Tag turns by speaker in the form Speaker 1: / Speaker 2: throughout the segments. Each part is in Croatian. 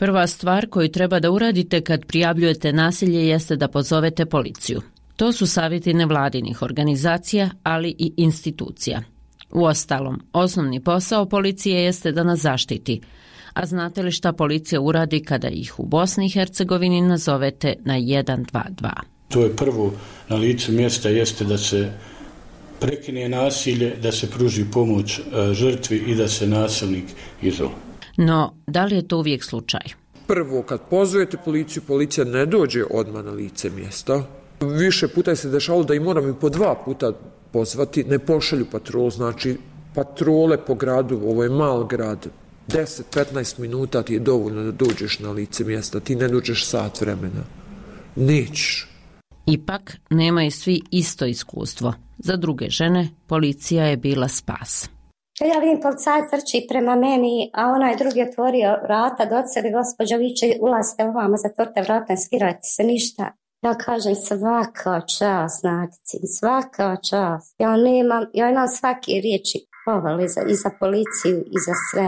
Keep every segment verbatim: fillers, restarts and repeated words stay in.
Speaker 1: Prva stvar koju treba da uradite kad prijavljujete nasilje jeste da pozovete policiju. To su savjeti nevladinih organizacija, ali i institucija. Uostalom, osnovni posao policije jeste da nas zaštiti. A znate li šta policija uradi kada ih u Bosni i Hercegovini nazovete na jedan dva dva?
Speaker 2: To je prvo na licu mjesta jeste da se prekine nasilje, da se pruži pomoć žrtvi i da se nasilnik izoluje.
Speaker 1: No, da li je to uvijek slučaj?
Speaker 3: Prvo, kad pozovete policiju, policija ne dođe odmah na lice mjesta. Više puta je se dešalo da i moram i po dva puta pozvati, ne pošalju patrol, znači patrole po gradu, ovo je mal grad, deset do petnaest minuta ti je dovoljno da dođeš na lice mjesta, ti ne dođeš sat vremena. Nećeš.
Speaker 1: Ipak, nemaju svi isto iskustvo. Za druge žene, policija je bila spas.
Speaker 4: Ja vidim policajac trči prema meni, a onaj drugi otvorio vrata, doceli, gospođo, viče, ulazite ovamo, zatvorite vrata, ne skirajte se ništa. Ja kažem, svaka čast, Nadici, svaka čast. Ja nemam, ja imam svake riječi pohvale za, i za policiju i za sve.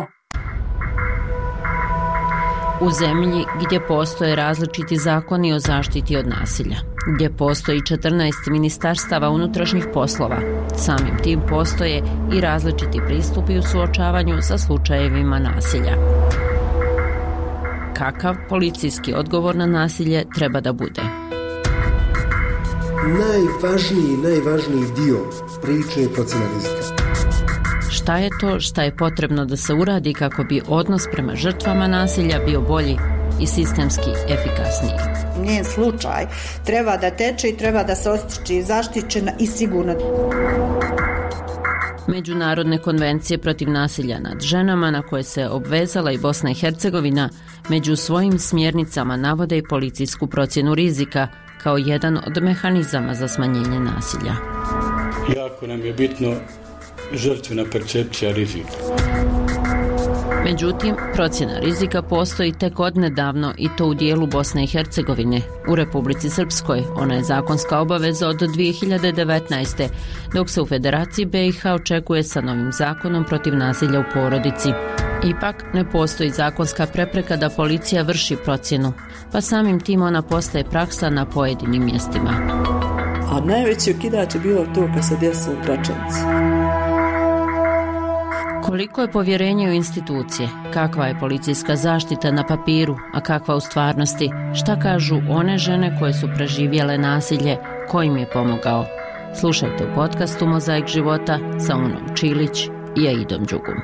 Speaker 1: U zemlji gdje postoje različiti zakoni o zaštiti od nasilja, gdje postoji četrnaest ministarstava unutrašnjih poslova, samim tim postoje i različiti pristupi u suočavanju sa slučajevima nasilja. Kakav policijski odgovor na nasilje treba da bude?
Speaker 5: Najvažniji, najvažniji dio priče je procjena rizika.
Speaker 1: Šta je to šta je potrebno da se uradi kako bi odnos prema žrtvama nasilja bio bolji i sistemski efikasniji?
Speaker 6: Njen slučaj treba da teče i treba da se osjeća zaštićena i sigurna.
Speaker 1: Međunarodne konvencije protiv nasilja nad ženama na koje se obvezala i Bosna i Hercegovina među svojim smjernicama navode i policijsku procjenu rizika kao jedan od mehanizama za smanjenje nasilja.
Speaker 2: Jako nam je bitno žrtvena percepcija rizika.
Speaker 1: Međutim, procjena rizika postoji tek odnedavno i to u dijelu Bosne i Hercegovine. U Republici Srpskoj ona je zakonska obaveza od dvije hiljade devetnaeste. dok se u Federaciji B i H očekuje sa novim zakonom protiv nasilja u porodici. Ipak ne postoji zakonska prepreka da policija vrši procjenu, pa samim tim ona postaje praksa na pojedinim mjestima.
Speaker 7: A najveći okidač je bilo to kad se desilo u Pračenici.
Speaker 1: Koliko je povjerenje u institucije, kakva je policijska zaštita na papiru, a kakva u stvarnosti, šta kažu one žene koje su preživjele nasilje, ko im je pomogao? Slušajte u podcastu Mozaik života sa Unom Čilić i Aidom Đugum.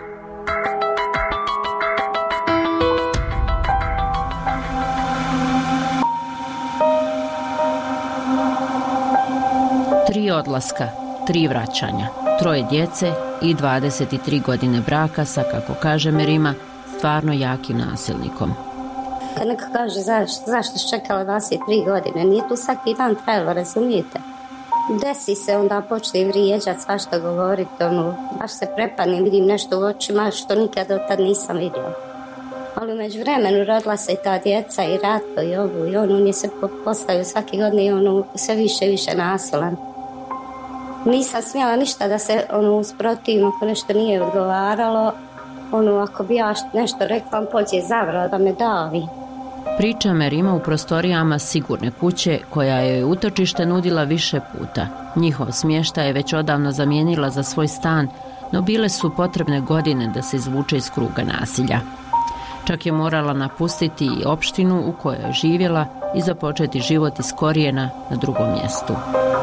Speaker 1: Tri odlaska, tri vraćanja, troje djece i dvadeset tri godine braka sa, kako kaže Merima, stvarno jakim nasilnikom.
Speaker 4: Kad neko kaže zašto, zašto si čekala dvadeset tri godine, nije tu svaki dan trajalo, razumijete? Desi se, onda počne vrijeđati, svašta govoriti, ono, baš se prepadnem, vidim nešto u očima što nikad do tad nisam vidio. Ali umeđu vremenu rodila se i ta djeca i Ratko i ovu i on, on je se postavio svake godine i on sve više i više nasilan. Nisam smjela ništa da se ono usprotivim ako nešto nije odgovaralo. Ono, ako bi ja nešto rekla, on pođe zavrao da me davi.
Speaker 1: Priča Merima u prostorijama sigurne kuće koja je utočište nudila više puta. Njihov smještaj je već odavno zamijenila za svoj stan, no bile su potrebne godine da se izvuče iz kruga nasilja. Čak je morala napustiti i opštinu u kojoj je živjela i započeti život iz korijena na drugom mjestu.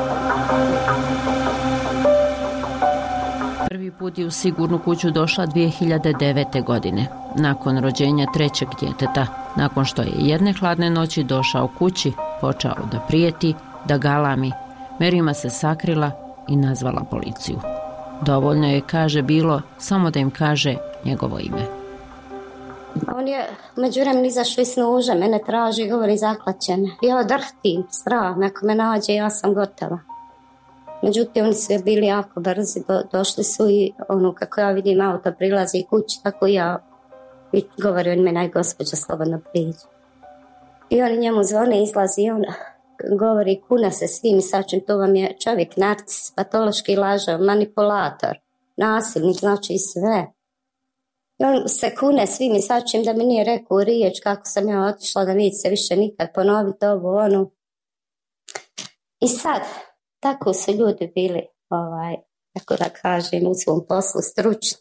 Speaker 1: Prvi put je u sigurnu kuću došla dvije hiljade devete. godine, nakon rođenja trećeg djeteta, nakon što je jedne hladne noći došao kući, počeo da prijeti, da galami. Merima se sakrila i nazvala policiju. Dovoljno je, kaže, bilo samo da im kaže njegovo ime.
Speaker 4: On je među vremenu izašao iz snuža, mene traži i govori zaklaće me. Ja drhtim, strah, ako me nađe, ja sam gotova. Međutim, oni su bili jako brzi, do, došli su i ono, kako ja vidim, auto prilazi kući, tako ja i govori on me, naj gospođa slobodno priđe. I oni njemu zvone, izlazi i on govori, kuna se svim i sačim, to vam je čovjek, narcis, patološki lažav, manipulator, nasilnik, znači sve. I on se kune svim i svačim da mi nije rekao riječ kako sam ja otišla, da neće se više nikad ponoviti ovo, ono. I sad, tako su ljudi bili, ovaj, tako da kažem, u svom poslu stručni.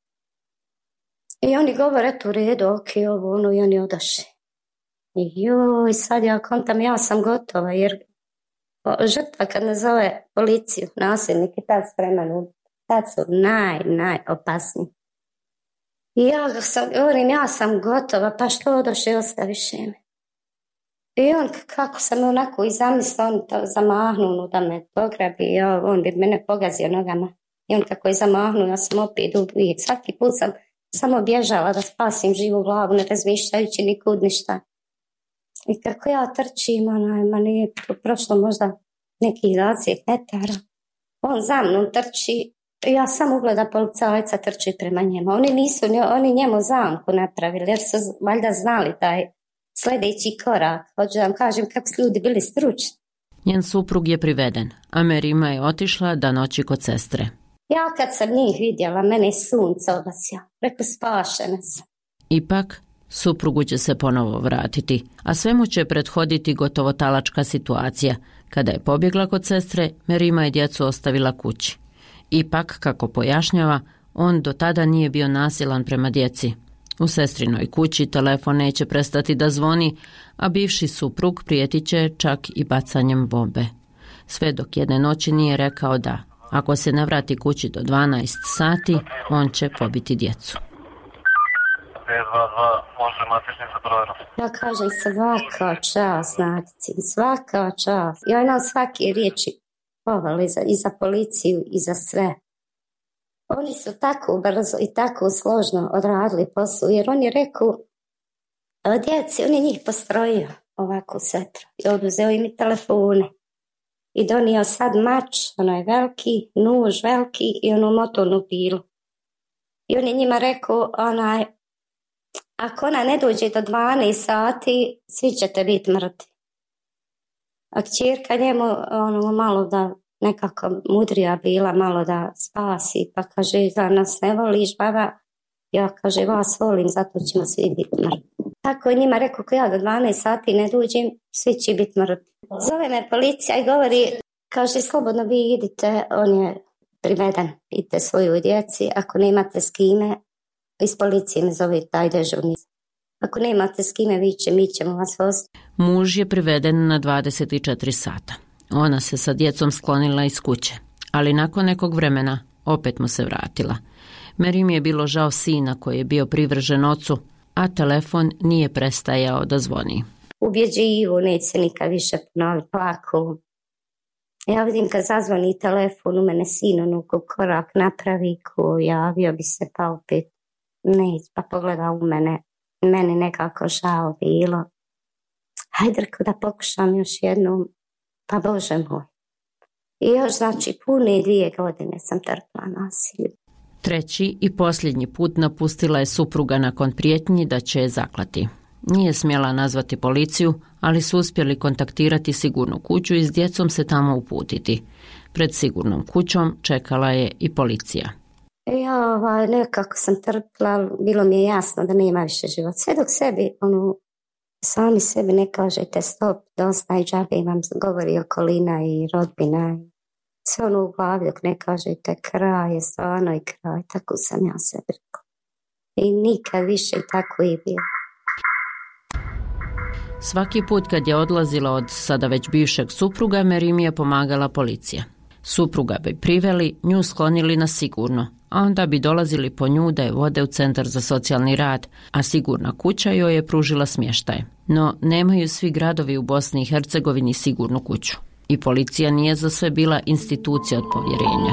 Speaker 4: I oni govore, tu redu, ok, ovo, ono, i oni odaše. I joj, sad ja kontam, ja sam gotova, jer žrtva kad nazove policiju, nasilnik i tad spreman, tad su naj, najopasniji. I ja sam, govorim, ja sam gotova, pa što odoše, ostaviš me. I on, kako sam onako i zamislio, on to zamahnuo da me pograbi, ja, on bi mene pogazio nogama. I on kako je zamahnuo, ja sam opet uvijek, svaki put sam samo bježala da spasim živu glavu, ne razmišljajući nikud ništa. I kako ja trčim, onaj, ma nije prošlo možda nekih dvadeset metara. On za mnom trči, ja sam ugleda policajca trči prema njemu. Oni nisu, oni njemu zamku napravili, jer su valjda znali taj sljedeći korak. Hoću da vam kažem kako su ljudi bili stručni.
Speaker 1: Njen suprug je priveden, a Merima je otišla da noći kod sestre.
Speaker 4: Ja kad sam njih vidjela, mene je sunce obasio. Rekao, spašena sam.
Speaker 1: Ipak, suprugu će se ponovo vratiti, a svemu će prethoditi gotovo talačka situacija. Kada je pobjegla kod sestre, Merima je djecu ostavila kući. Ipak, kako pojašnjava, on do tada nije bio nasilan prema djeci. U sestrinoj kući telefon neće prestati da zvoni, a bivši suprug prijetit će čak i bacanjem bombe. Sve dok jedne noći nije rekao da, ako se ne vrati kući do dvanaest sati, on će pobiti djecu.
Speaker 4: Ja kažem svaka čast, znate, svaka čast. Ja imam svake riječi povali za, i za policiju i za sve. Oni su tako brzo i tako složno odradili posao, jer on je rekao djeci, on je njih postrojio ovako setro i oduzeo im i telefone i donio sad mač, ono je veliki, nuž veliki i onu motornu pilu. I on je njima rekao, onaj, ako ona ne dođe do dvanaest sati, svi ćete biti mrtvi. A kćerka njemu ono, malo da nekako mudrija bila, malo da spasi, pa kaže, da nas ne voliš, baba? Ja kaže, vas volim, zato ćemo svi biti mrtvi. Tako je njima rekao, ako ja do dvanaest sati ne dođem, svi će biti mrtvi. Zove me policija i govori, kaže, slobodno vi idite, on je priveden, idite svoju djeci, ako nemate s kime, iz policije me zove taj dežurni. Ako nemate s kime, vi će, mi ćemo vas voziti.
Speaker 1: Muž je priveden na dvadeset četiri sata. Ona se sa djecom sklonila iz kuće, ali nakon nekog vremena opet mu se vratila. Merimi je bilo žao sina koji je bio privržen ocu, a telefon nije prestajao da zvoni.
Speaker 4: Ubjeđivo, neće se nikad više ponoviti, plako. Ja vidim kad zazvoni telefon, u mene sin onako korak napravi, ko javio bi se pa opet neće, pa pogleda u mene. Meni nekako žao bilo. Hajde da pokušam još jednom, pa Bože moj. I još znači pune dvije godine sam trpila nasilje.
Speaker 1: Treći i posljednji put napustila je supruga nakon prijetnji da će je zaklati. Nije smjela nazvati policiju, ali su uspjeli kontaktirati sigurnu kuću i s djecom se tamo uputiti. Pred sigurnom kućom čekala je i policija.
Speaker 4: Ja ovaj, nekako sam trpila, bilo mi je jasno da nema više života. Sve dok sebi, ono, sami sebi ne kažete stop, dosta i džabe vam govori okolina i rodbina. Sve ono u glavi dok ne kažete kraj je stvarno i kraj, tako sam ja sebi rekao. I nikad više tako i bilo.
Speaker 1: Svaki put kad je odlazila od sada već bivšeg supruga, Merimi je pomagala policija. Supruga bi priveli, nju sklonili na sigurno, a onda bi dolazili po nju da je vode u centar za socijalni rad, a sigurna kuća joj je pružila smještaj. No, nemaju svi gradovi u Bosni i Hercegovini sigurnu kuću. I policija nije za sve bila institucija od povjerenja.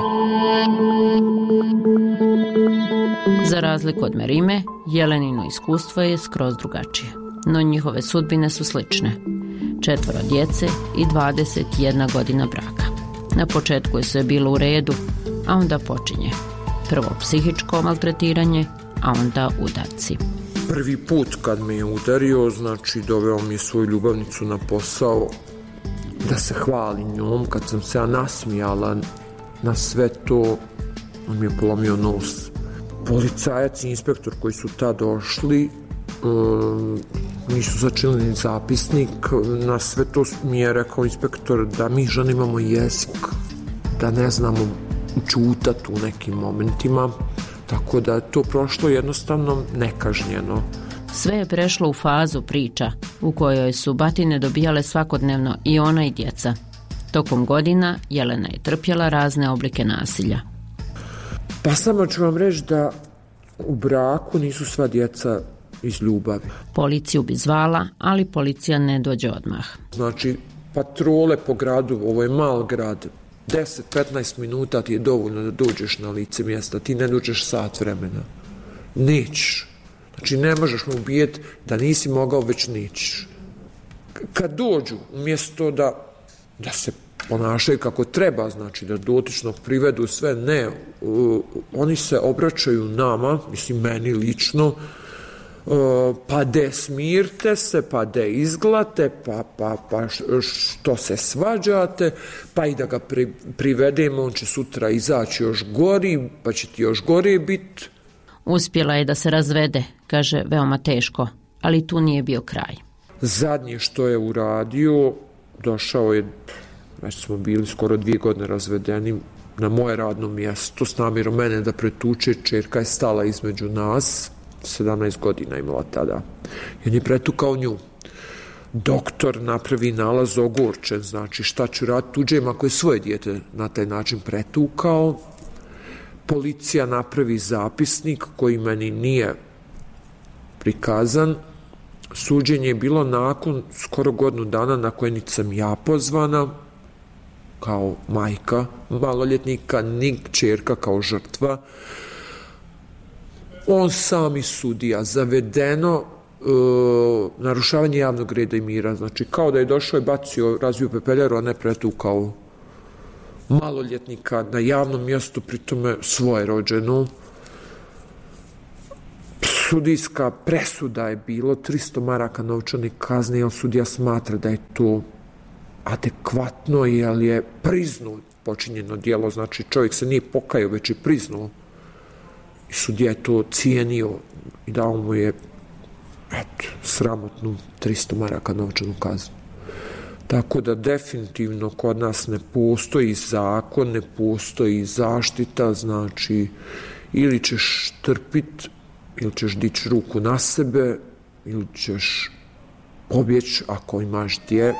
Speaker 1: Za razliku od Merime, Jelenino iskustvo je skroz drugačije. No njihove sudbine su slične. Četvoro djece i dvadeset jedna godina braka. Na početku je sve bilo u redu, a onda počinje. Prvo psihičko maltretiranje, a onda udarci.
Speaker 3: Prvi put kad me je udario, znači doveo mi je svoju ljubavnicu na posao da se hvali njom. Kad sam se ja nasmijala na sve to, on mi je polomio nos. policajac i inspektor koji su tad došli um, nisu začinili ni zapisnik. Na sve to mi je rekao inspektor da mi žene imamo jezik, da ne znamo čutati u nekim momentima, tako da je to prošlo jednostavno nekažnjeno.
Speaker 1: Sve je prešlo u fazu priča u kojoj su batine dobijale svakodnevno i ona i djeca. Tokom godina Jelena je trpjela razne oblike nasilja.
Speaker 3: Pa samo ću vam reći da u braku nisu sva djeca iz ljubavi.
Speaker 1: Policiju bi zvala, ali policija ne dođe odmah.
Speaker 3: Znači, patrole po gradu, ovo je mal grad, deset do petnaest minuta ti je dovoljno da dođeš na lice mjesta, ti ne dođeš sat vremena. Nećeš. Znači, ne možeš mu ubijeti da nisi mogao, već nećeš. Kad dođu, umjesto da, da se ponašaju kako treba, znači da dotičnog privedu sve, ne, uh, oni se obraćaju nama, mislim meni lično, uh, pa de smirte se, pa de izglate, pa, pa, pa što se svađate, pa i da ga pri, privedemo, on će sutra izaći još gori, pa će ti još gore biti.
Speaker 1: Uspjela je da se razvede, kaže, veoma teško, ali tu nije bio kraj.
Speaker 3: Zadnje što je uradio, došao je, već smo bili skoro dvije godine razvedeni, na moje radno mjesto s namjerom mene da pretuče. Čerka je stala između nas, sedamnaest godina imala tada, i on je pretukao nju. Doktor napravi nalaz ogorčen, znači šta ću raditi tuđem ako je svoje dijete na taj način pretukao. Policija napravi zapisnik koji meni nije prikazan. Suđenje je bilo nakon skoro godinu dana na koje niti sam ja pozvana kao majka maloljetnika, ni kćerka kao žrtva. On sam i sudija, zavedeno e, narušavanje javnog reda i mira, znači kao da je došao i bacio, razvio pepeljaru, a ne pretukao maloljetnika na javnom mjestu, pritome svoje rođenu. Sudijska presuda je bilo tristo maraka novčane kazne, jer sudija smatra da je to adekvatno, jer je priznao počinjeno djelo, znači čovjek se nije pokajao, već je priznao. I sudija je to cijenio i dao mu je eto, sramotnu tristo maraka novčanu kaznu. Tako da definitivno kod nas ne postoji zakon, ne postoji zaštita, znači ili ćeš trpiti, ili ćeš dići ruku na sebe, ili ćeš pobjeći ako imaš gdje.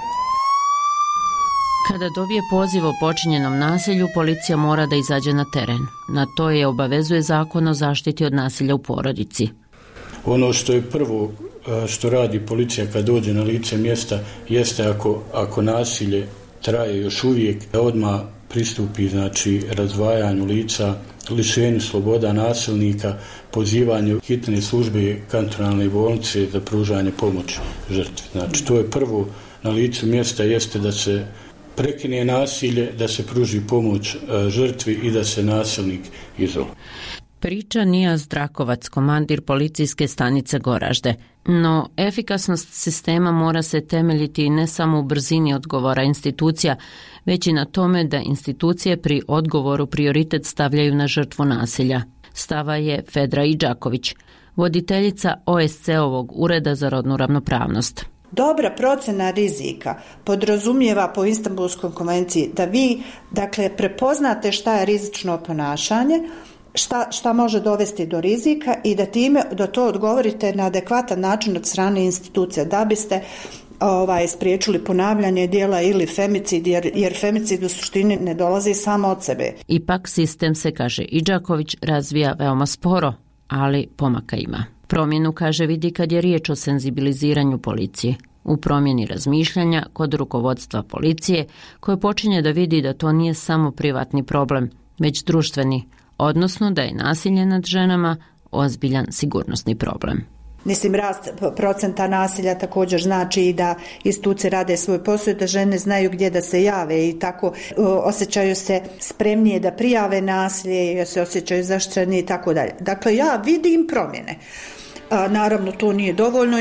Speaker 1: Kada dobije poziv o počinjenom nasilju, policija mora da izađe na teren. Na to je obavezuje Zakon o zaštiti od nasilja u porodici.
Speaker 2: Ono što je prvo što radi policija kad dođe na lice mjesta jeste ako, ako nasilje traje još uvijek, da odmah pristupi znači razdvajanju lica, lišenju sloboda nasilnika, pozivanju hitne službe kantonalne bolnice za pružanje pomoći žrtvi. Znači to je prvo na licu mjesta jeste da se prekine nasilje, da se pruži pomoć žrtvi i da se nasilnik izoluje.
Speaker 1: Priča Nijaz Drakovac, komandir policijske stanice Goražde. No, efikasnost sistema mora se temeljiti ne samo u brzini odgovora institucija, već i na tome da institucije pri odgovoru prioritet stavljaju na žrtvu nasilja. Stava je Fedra Idžaković, voditeljica O S C-ovog Ureda za rodnu ravnopravnost.
Speaker 6: Dobra procena rizika podrazumijeva po Istanbulskoj konvenciji da vi, dakle, prepoznate šta je rizično ponašanje, šta, šta može dovesti do rizika i da time da to odgovorite na adekvatan način od strane institucija, da biste ovaj, spriječili ponavljanje djela ili femicid, jer, jer femicid u suštini ne dolazi samo od sebe.
Speaker 1: Ipak sistem se, kaže Idžaković, razvija veoma sporo, ali pomaka ima. Promjenu, kaže, vidi kad je riječ o senzibiliziranju policije. U promjeni razmišljanja kod rukovodstva policije, koje počinje da vidi da to nije samo privatni problem, već društveni, odnosno da je nasilje nad ženama ozbiljan sigurnosni problem.
Speaker 6: Mislim, rast procenta nasilja također znači i da institucije rade svoj posao, da žene znaju gdje da se jave i tako osjećaju se spremnije da prijave nasilje, se osjećaju zaštićenije i tako dalje. Dakle, ja vidim promjene. A, naravno, to nije dovoljno.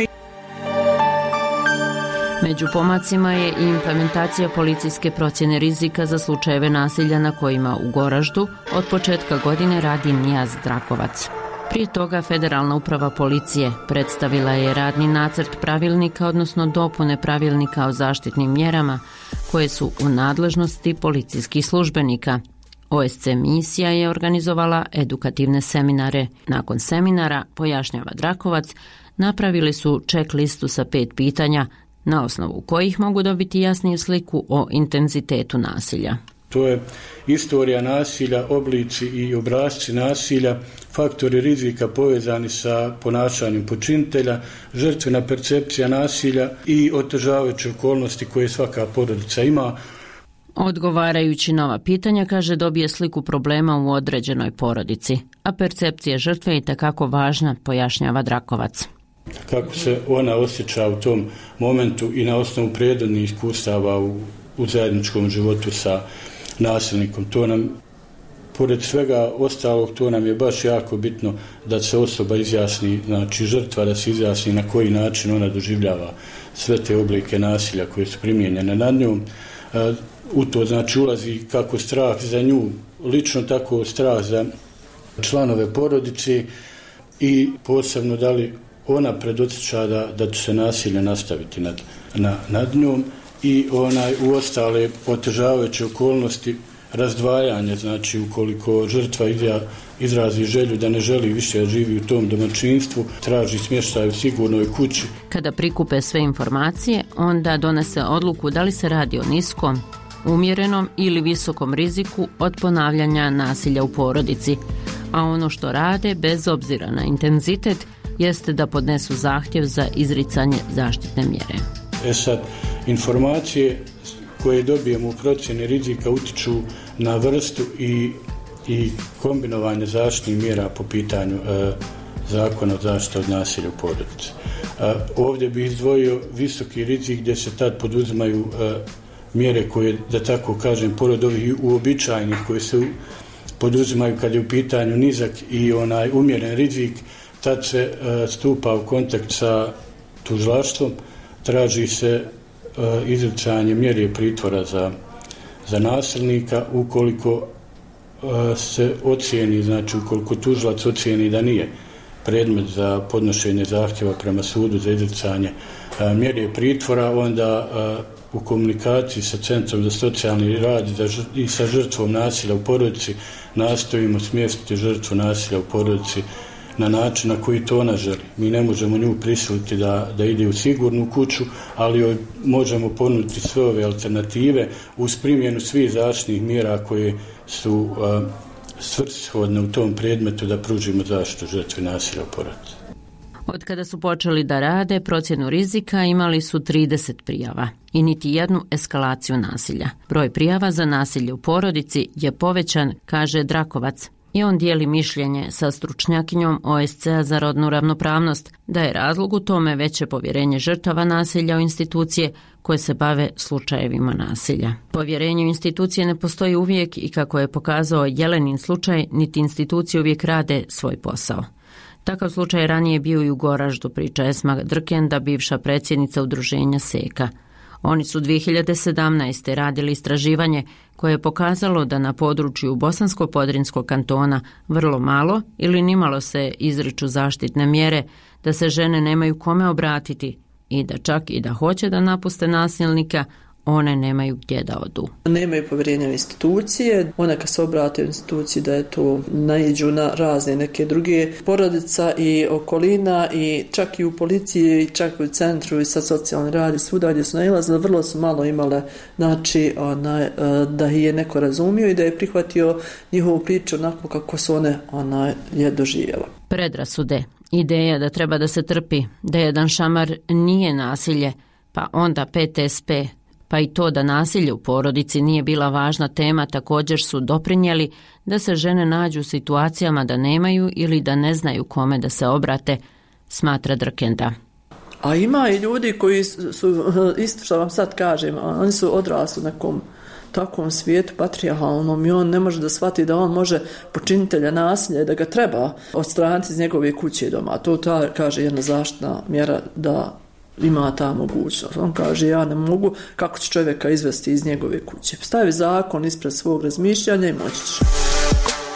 Speaker 1: Među pomacima je i implementacija policijske procjene rizika za slučajeve nasilja na kojima u Goraždu od početka godine radi Nijaz Drakovac. Prije toga Federalna uprava policije predstavila je radni nacrt pravilnika, odnosno dopune pravilnika o zaštitnim mjerama koje su u nadležnosti policijskih službenika. O S C misija je organizovala edukativne seminare. Nakon seminara, pojašnjava Drakovac, napravili su check listu sa pet pitanja, na osnovu kojih mogu dobiti jasniju sliku o intenzitetu nasilja.
Speaker 2: To je istorija nasilja, oblici i obrasci nasilja, faktori rizika povezani sa ponašanjem počinitelja, žrtvena percepcija nasilja i otežavajuće okolnosti koje svaka porodica ima.
Speaker 1: Odgovarajući na ova pitanja, kaže, dobije sliku problema u određenoj porodici, a percepcija žrtve je itekako važna, pojašnjava Drakovac.
Speaker 2: Kako se ona osjeća u tom momentu i na osnovu prethodnih iskustava u, u zajedničkom životu sa nasilnikom. To nam, pored svega ostalog, to nam je baš jako bitno da se osoba izjasni, znači žrtva da se izjasni na koji način ona doživljava sve te oblike nasilja koje su primijenjene nad njom. U to znači ulazi kako strah za nju, lično tako strah za članove porodice i posebno da li ona predosjeća da, da će se nasilje nastaviti nad, na, nad njom i onaj u ostale otežavajuće okolnosti razdvajanja, znači ukoliko žrtva izrazi želju da ne želi više živi u tom domaćinstvu, traži smještaj u sigurnoj kući.
Speaker 1: Kada prikupe sve informacije, onda donese odluku da li se radi o niskom, umjerenom ili visokom riziku od ponavljanja nasilja u porodici, a ono što rade, bez obzira na intenzitet, jeste da podnesu zahtjev za izricanje zaštitne mjere.
Speaker 2: E sad, informacije koje dobijemo u procjeni rizika utiču na vrstu i, i kombinovanje zaštitnih mjera po pitanju e, zakona o zaštiti od nasilja u porodici. E, ovdje bih izdvojio visoki rizik gdje se tad poduzimaju e, mjere koje, da tako kažem, pored ovih uobičajenih koje se poduzimaju kad je u pitanju nizak i onaj umjeren rizik, tad se e, stupa u kontakt sa tužilaštvom, traži se e, izricanje mjere pritvora za, za nasilnika ukoliko e, se ocijeni, znači ukoliko tužilac ocijeni da nije predmet za podnošenje zahtjeva prema sudu za izricanje e, mjere pritvora, onda e, u komunikaciji sa Centrom za socijalni rad i sa žrtvom nasilja u porodici nastojimo smjestiti žrtvu nasilja u porodici na način na koji to ona želi. Mi ne možemo nju prisiliti da, da ide u sigurnu kuću, ali joj možemo ponuditi sve ove alternative uz primjenu svih zaštitnih mjera koje su uh, svrsishodne u tom predmetu da pružimo zaštitu žrtvi nasilja u porodici.
Speaker 1: Od kada su počeli da rade procjenu rizika, imali su trideset prijava i niti jednu eskalaciju nasilja. Broj prijava za nasilje u porodici je povećan, kaže Drakovac, i on dijeli mišljenje sa stručnjakinjom O S C-a za rodnu ravnopravnost da je razlog u tome veće povjerenje žrtava nasilja u institucije koje se bave slučajevima nasilja. Povjerenje u institucije ne postoji uvijek i kako je pokazao Jelenin slučaj, niti institucije uvijek rade svoj posao. Takav slučaj ranije bio i u Goraždu, priča Esma Drkenda, bivša predsjednica udruženja Seka. Oni su dvije hiljade sedamnaeste. radili istraživanje koje je pokazalo da na području Bosansko-Podrinskog kantona vrlo malo ili nimalo se izriču zaštitne mjere, da se žene nemaju kome obratiti i da čak i da hoće da napuste nasilnika, one nemaju gdje da odu.
Speaker 7: Nemaju povjerenja u institucije, one kad se obrate u instituciji da je to naiđu na razne neke druge porodica i okolina i čak i u policiji, i čak i u centru i sa socijalni rad i svuda gdje su nailazile, vrlo su malo imale, znači ona, da je neko razumio i da je prihvatio njihovu priču onako kako su one ona je doživjela.
Speaker 1: Predrasude, ideja da treba da se trpi, da jedan šamar nije nasilje, pa onda P T S P, pa i to da nasilje u porodici nije bila važna tema, također su doprinijeli da se žene nađu u situacijama da nemaju ili da ne znaju kome da se obrate, smatra Drkenda.
Speaker 7: A ima i ljudi koji su, isto što vam sad kažem, oni su odrasli u nekom takvom svijetu patrijarhalnom i on ne može da shvati da on može počinitelja nasilja, da ga treba odstraniti iz njegove kuće i doma. To ta, kaže jedna zaštitna mjera da ima ta mogućnost. On kaže, ja ne mogu, kako će čovjeka izvesti iz njegove kuće. Stavi zakon ispred svog razmišljanja i moći će.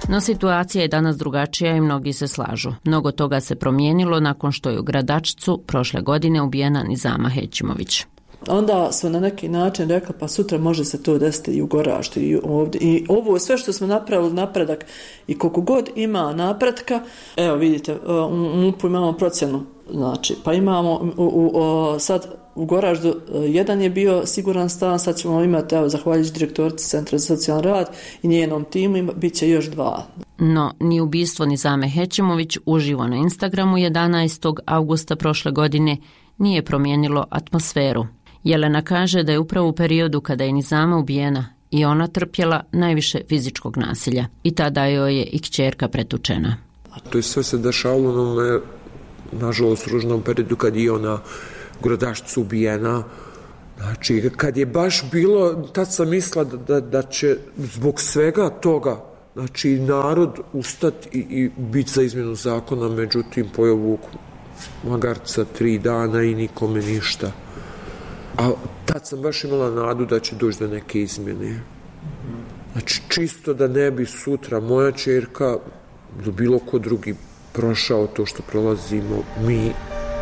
Speaker 1: No situacija je danas drugačija i mnogi se slažu. Mnogo toga se promijenilo nakon što je u Gradačcu prošle godine ubijena Nizama Hećimović.
Speaker 7: Onda su na neki način rekli pa sutra može se to desiti i u Goraždu i ovdje. I ovo sve što smo napravili napredak i koliko god ima napretka, evo vidite, u MUP-u imamo procjenu, znači, pa imamo u, u, u, sad u Goraždu jedan je bio siguran stan, sad ćemo imati, evo, zahvaljujući direktorici Centra za socijalni rad i njenom timu, bit će još dva.
Speaker 1: No, ni ubistvo Nizame Hećimović uživo na Instagramu jedanaestog avgusta prošle godine nije promijenilo atmosferu. Jelena kaže da je upravo u periodu kada je Nizama ubijena i ona trpjela najviše fizičkog nasilja i tada joj je i kćerka pretučena.
Speaker 3: To je sve se dešavalo u onome, nažalost, ružnom periodu kad je ona u Gradačcu ubijena. Znači, kad je baš bilo, tad sam mislila da, da, da će zbog svega toga, znači, narod ustati i, i biti za izmjenu zakona, međutim, pojavu magarca tri dana i nikome ništa. A tad sam baš imala nadu da će doći do neke izmjene. Znači, čisto da ne bi sutra moja ćerka ili bilo ko drugi prošao to što prolazimo mi.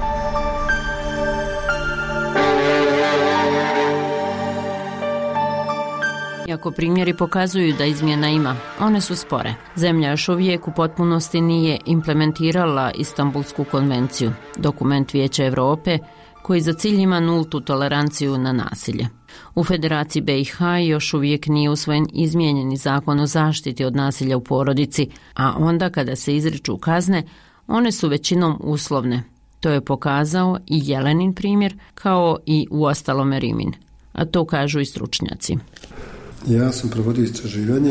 Speaker 1: Iako primjeri pokazuju da izmjena ima, one su spore. Zemlja još uvijek u potpunosti nije implementirala Istanbulsku konvenciju, dokument Vijeća Europe koji za cilj ima nultu toleranciju na nasilje. U Federaciji B i H još uvijek nije usvojen izmijenjeni zakon o zaštiti od nasilja u porodici, a onda kada se izriču kazne, one su većinom uslovne. To je pokazao i Jelenin primjer, kao i uostalome Rimin, a to kažu i stručnjaci.
Speaker 5: Ja sam provodio istraživanje.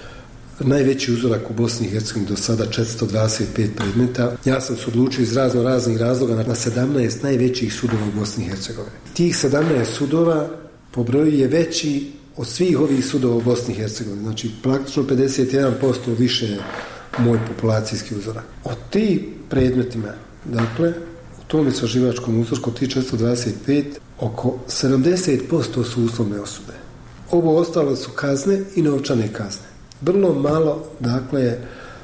Speaker 5: Najveći uzorak u Bosni i Hercegovini do sada četiristo dvadeset pet predmeta. Ja sam se odlučio iz razno raznih razloga na sedamnaest najvećih sudova u Bosni i Hercegovini. Tih sedamnaest sudova po broju je veći od svih ovih sudova u Bosni i Hercegovini. Znači praktično pedeset jedan posto više je moj populacijski uzorak. Od tih predmetima, dakle, u tom istraživačkom uzorku od tih četiristo dvadeset pet, oko sedamdeset posto su uslovne osude. Ovo ostalo su kazne i novčane kazne. Vrlo malo, dakle,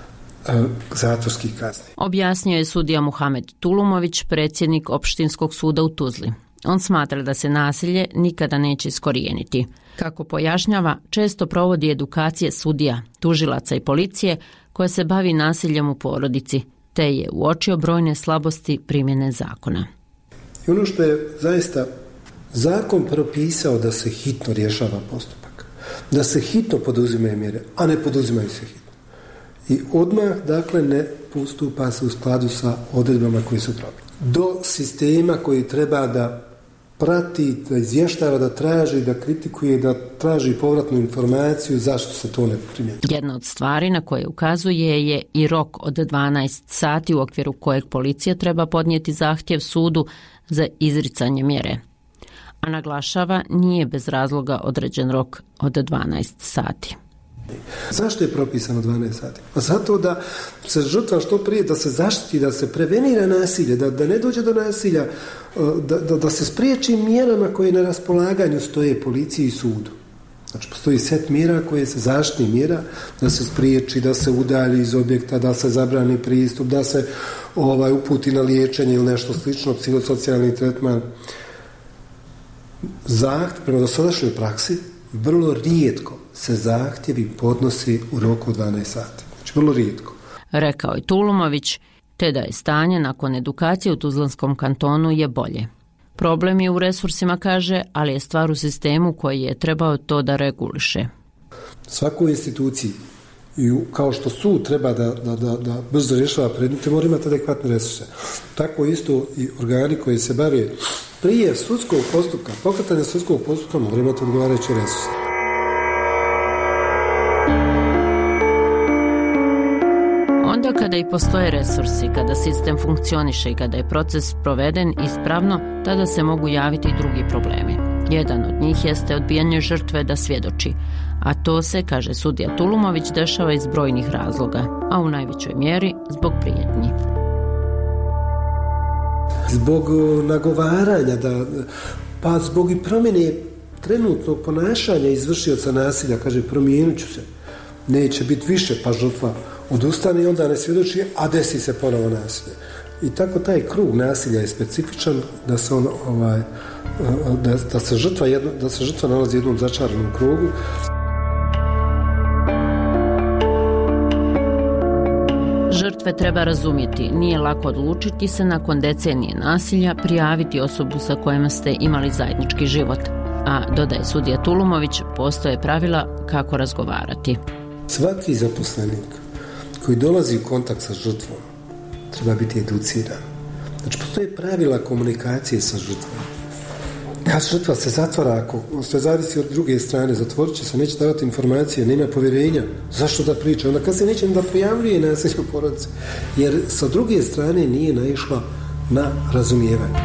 Speaker 5: zatvorskih kazni.
Speaker 1: Objasnio je sudija Muhamed Tulumović, predsjednik Opštinskog suda u Tuzli. On smatra da se nasilje nikada neće iskorijeniti. Kako pojašnjava, često provodi edukacije sudija, tužilaca i policije koja se bavi nasiljem u porodici, te je uočio brojne slabosti primjene zakona.
Speaker 5: I ono što je zaista zakon propisao da se hitno rješava postupak, da se hitno poduzimaju mjere, a ne poduzimaju se hitno. I odmah, dakle, ne postupa se u skladu sa odredbama koje su propisane. Do sistema koji treba da prati, da izvještava, da traži, da kritikuje, da traži povratnu informaciju zašto se to ne primjenjuje.
Speaker 1: Jedna od stvari na koje ukazuje je i rok od dvanaest sati u okviru kojeg policija treba podnijeti zahtjev sudu za izricanje mjere. A naglašava, nije bez razloga određen rok od dvanaest sati.
Speaker 5: Zašto je propisano dvanaest sati? Pa zato da se žrtva što prije, da se zaštiti, da se prevenira nasilje, da, da ne dođe do nasilja, da, da, da se spriječi mjerama koje na raspolaganju stoje policiji i sudu. Znači, postoji set mjera koje se zaštitni mjera, da se spriječi, da se udalji iz objekta, da se zabrani pristup, da se ovaj, uputi na liječenje ili nešto slično, psihosocijalni tretman. Zahtjev, prema dosadašnjoj praksi, vrlo rijetko se zahtjevi podnosi u roku dvanaest sati. Znači, vrlo rijetko.
Speaker 1: Rekao je Tulumović, te da je stanje nakon edukacije u Tuzlanskom kantonu je bolje. Problem je u resursima, kaže, ali je stvar u sistemu koji je trebao to da reguliše.
Speaker 5: Svakoj instituciji, i kao što sud treba da, da, da, da brzo rješava predmete, mora imati adekvatne resurse. Tako isto i organi koji se bave prije sudskog postupka, pokretanja sudskog postupka, mora imati odgovarajuće resurse.
Speaker 1: Onda kada i postoje resursi, kada sistem funkcioniše i kada je proces proveden ispravno, tada se mogu javiti i drugi problemi. Jedan od njih jeste odbijanje žrtve da svjedoči, a to se, kaže sudija Tulumović, dešava iz brojnih razloga, a u najvećoj mjeri zbog prijetnji.
Speaker 5: Zbog nagovaranja, da, pa zbog i promjene trenutnog ponašanja izvršioca nasilja, kaže, promijenit ću se. neće biti više, pa žrtva odustane i onda ne svjedoči, a desi se ponovo nasilje. I tako taj krug nasilja je specifičan da se on ovaj da, da se žrtva jedno, da se žrtva nalazi u jednom začaranom krugu.
Speaker 1: Žrtve treba razumjeti, nije lako odlučiti se nakon decenije nasilja prijaviti osobu sa kojima ste imali zajednički život. A, dodaje sudija Tulumović, postoje pravila kako razgovarati.
Speaker 5: Svaki zaposlenik koji dolazi u kontakt sa žrtvom treba biti educiran. Znači, postoje pravila komunikacije sa žrtvom. Kad žrtva se zatvara, ako sve zavisi od druge strane, zatvorit će se, neće davati informacije, nema povjerenja, zašto da priča? Onda kad se neće da prijavljuje nasilje u porodici, jer sa druge strane nije naišla na razumijevanje.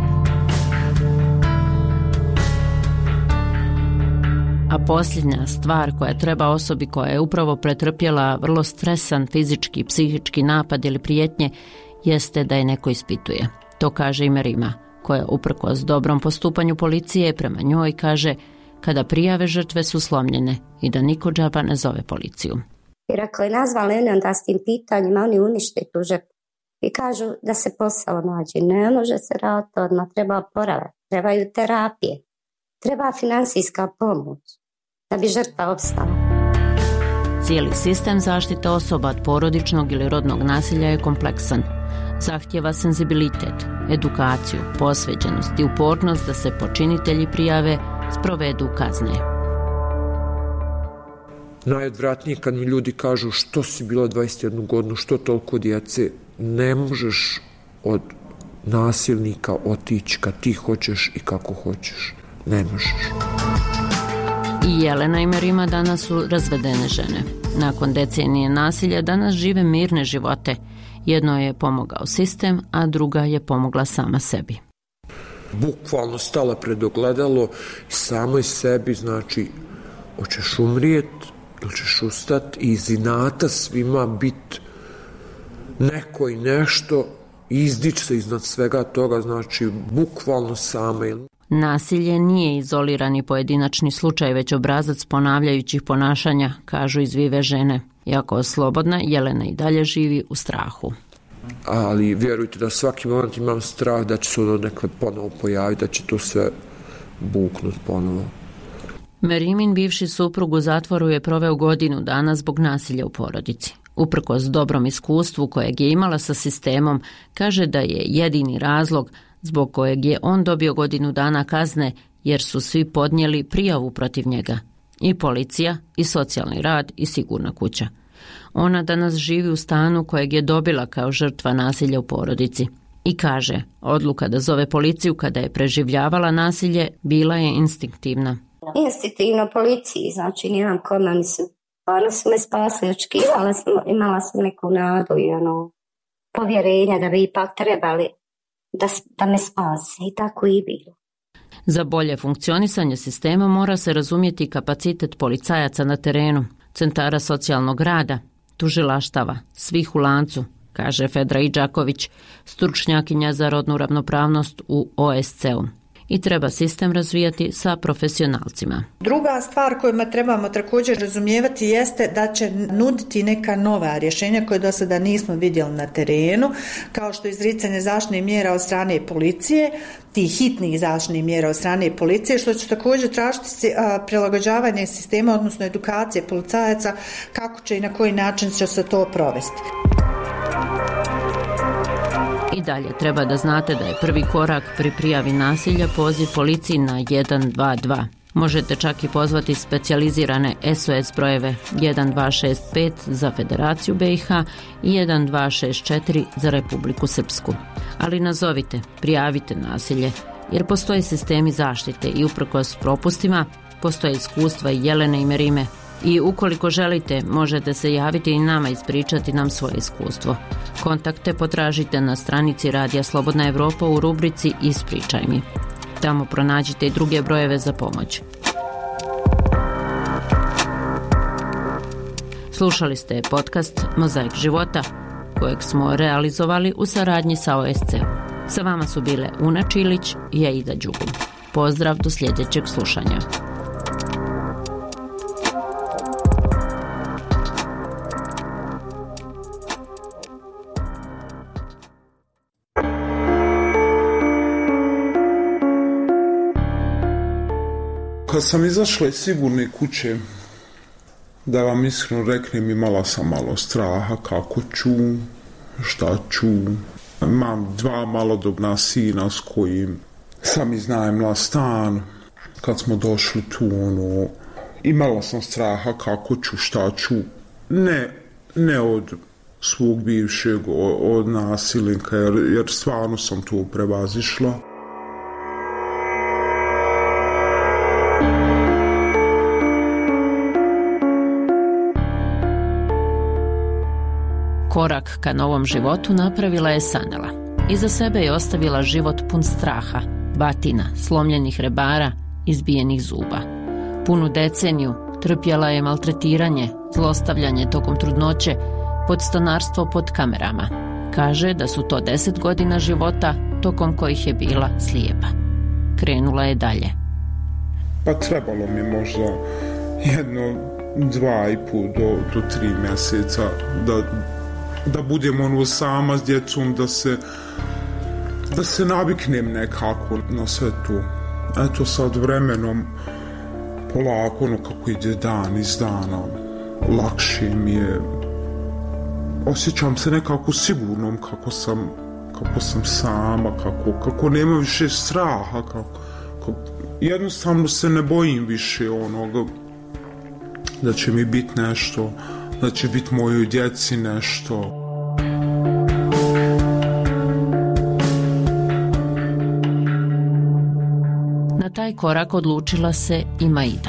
Speaker 1: A posljednja stvar koja treba osobi koja je upravo pretrpjela vrlo stresan fizički, psihički napad ili prijetnje jeste da je neko ispituje. To kaže i Merima, koja uprkos dobrom postupanju policije prema njoj kaže kada prijave žrtve su slomljene i da niko džaba ne zove policiju.
Speaker 4: Jer ako je nazvali onda s tim pitanjima, oni unište tu žrtvu i kažu da se posao nađe. Ne može se raditi odmah, treba oporavak, trebaju terapije, treba finansijska pomoć da bi žrtva opstala.
Speaker 1: Cijeli sistem zaštite osoba od porodičnog ili rodnog nasilja je kompleksan. Zahtjeva senzibilitet, edukaciju, posvećenost i upornost da se počinitelji prijave, sprovedu kazne.
Speaker 3: Najodvratnije kad mi ljudi kažu što si bila dvadeset jednu godinu, što toliko djece, ne možeš od nasilnika otići kad ti hoćeš i kako hoćeš. Ne možeš.
Speaker 1: I Jelena i Merima danas su razvedene žene. Nakon decenije nasilja danas žive mirne živote. Jedno je pomogao sistem, a druga je pomogla sama sebi.
Speaker 3: Bukvalno stala pred ogledalo i samoj sebi, znači, hoćeš umrijet, ili ćeš ustat i iz inata svima bit neko i nešto, izdić se iznad svega toga, znači, bukvalno sama.
Speaker 1: Nasilje nije izolirani pojedinačni slučaj, već obrazac ponavljajućih ponašanja, kažu izvive žene. Iako slobodna, Jelena i dalje živi u strahu.
Speaker 3: Ali vjerujte da svaki moment imam strah da će se ono nekle ponovo pojaviti, da će to sve buknuti ponovo.
Speaker 1: Merimin bivši suprug u zatvoru je proveo godinu dana zbog nasilja u porodici. Uprkos dobrom iskustvu kojeg je imala sa sistemom, kaže da je jedini razlog zbog kojeg je on dobio godinu dana kazne jer su svi podnijeli prijavu protiv njega. I policija, i socijalni rad, i sigurna kuća. Ona danas živi u stanu kojeg je dobila kao žrtva nasilja u porodici. I kaže, odluka da zove policiju kada je preživljavala nasilje bila je instinktivna.
Speaker 4: Instinktivno policiji, znači nijem kome, oni su, oni su me spasili, očekivala sam, imala sam neku nadu i ono, povjerenja da bi ipak trebali da, da me spasi i tako i bilo.
Speaker 1: Za bolje funkcionisanje sistema mora se razumjeti kapacitet policajaca na terenu, centara socijalnog rada, tužilaštava, svih u lancu, kaže Fedra Idžaković, stručnjakinja za rodnu ravnopravnost u O S C-u. I treba sistem razvijati sa profesionalcima.
Speaker 6: Druga stvar koju trebamo također razumijevati jeste da će nuditi neka nova rješenja koje do sada nismo vidjeli na terenu, kao što je izricanje zaštitnih mjera od strane policije, tih hitnih zaštitnih mjera od strane policije, što će također tražiti prilagođavanje sistema, odnosno edukacije policajaca, kako će i na koji način će se to provesti.
Speaker 1: I dalje treba da znate da je prvi korak pri prijavi nasilja poziv policiji na jedan dva dva. Možete čak i pozvati specijalizirane S O S brojeve jedan dva šest pet za Federaciju B i H i jedan dva šest četiri za Republiku Srpsku. Ali nazovite, prijavite nasilje, jer postoje sistemi zaštite i uprkos propustima postoje iskustva i Jelene i Merime. I ukoliko želite, možete se javiti i nama ispričati nam svoje iskustvo. Kontakte potražite na stranici Radija Slobodna Evropa u rubrici Ispričaj mi. Tamo pronađite i druge brojeve za pomoć. Slušali ste podcast Mozaik života, kojeg smo realizovali u saradnji sa O S C. Sa vama su bile Una Čilić i Aida Đugum. Pozdrav do sljedećeg slušanja.
Speaker 8: Kad sam izašla iz sigurne kuće, da vam iskreno reknem, imala sam malo straha kako ću, šta ću. Imam dva malodobna sina s kojim sam iznajmila stan. Kad smo došli tu, ono, imala sam straha kako ću, šta ću. Ne, ne od svog bivšeg, od nasilnika, jer, jer stvarno sam to prevazišla.
Speaker 1: Korak ka novom životu napravila je Sanela. Iza sebe je ostavila život pun straha, batina, slomljenih rebara, izbijenih zuba. Punu deceniju trpjela je maltretiranje, zlostavljanje tokom trudnoće, podstanarstvo pod kamerama. Kaže da su to deset godina života tokom kojih je bila slijepa. Krenula je dalje.
Speaker 8: Pa trebalo mi možda jedno, dva i pol do, do tri mjeseca da da budem ono sama s djecom, da se da se naviknem nekako na sve to. Eto sad vremenom polako, ono kako ide dan iz dana, lakše mi je, osjećam se nekako sigurnom kako sam kako sam sama, kako, kako nema više straha, kako, kako, jednostavno se ne bojim više onoga da će mi biti nešto, da će biti mojoj djeci nešto.
Speaker 1: Na taj korak odlučila se i Maida.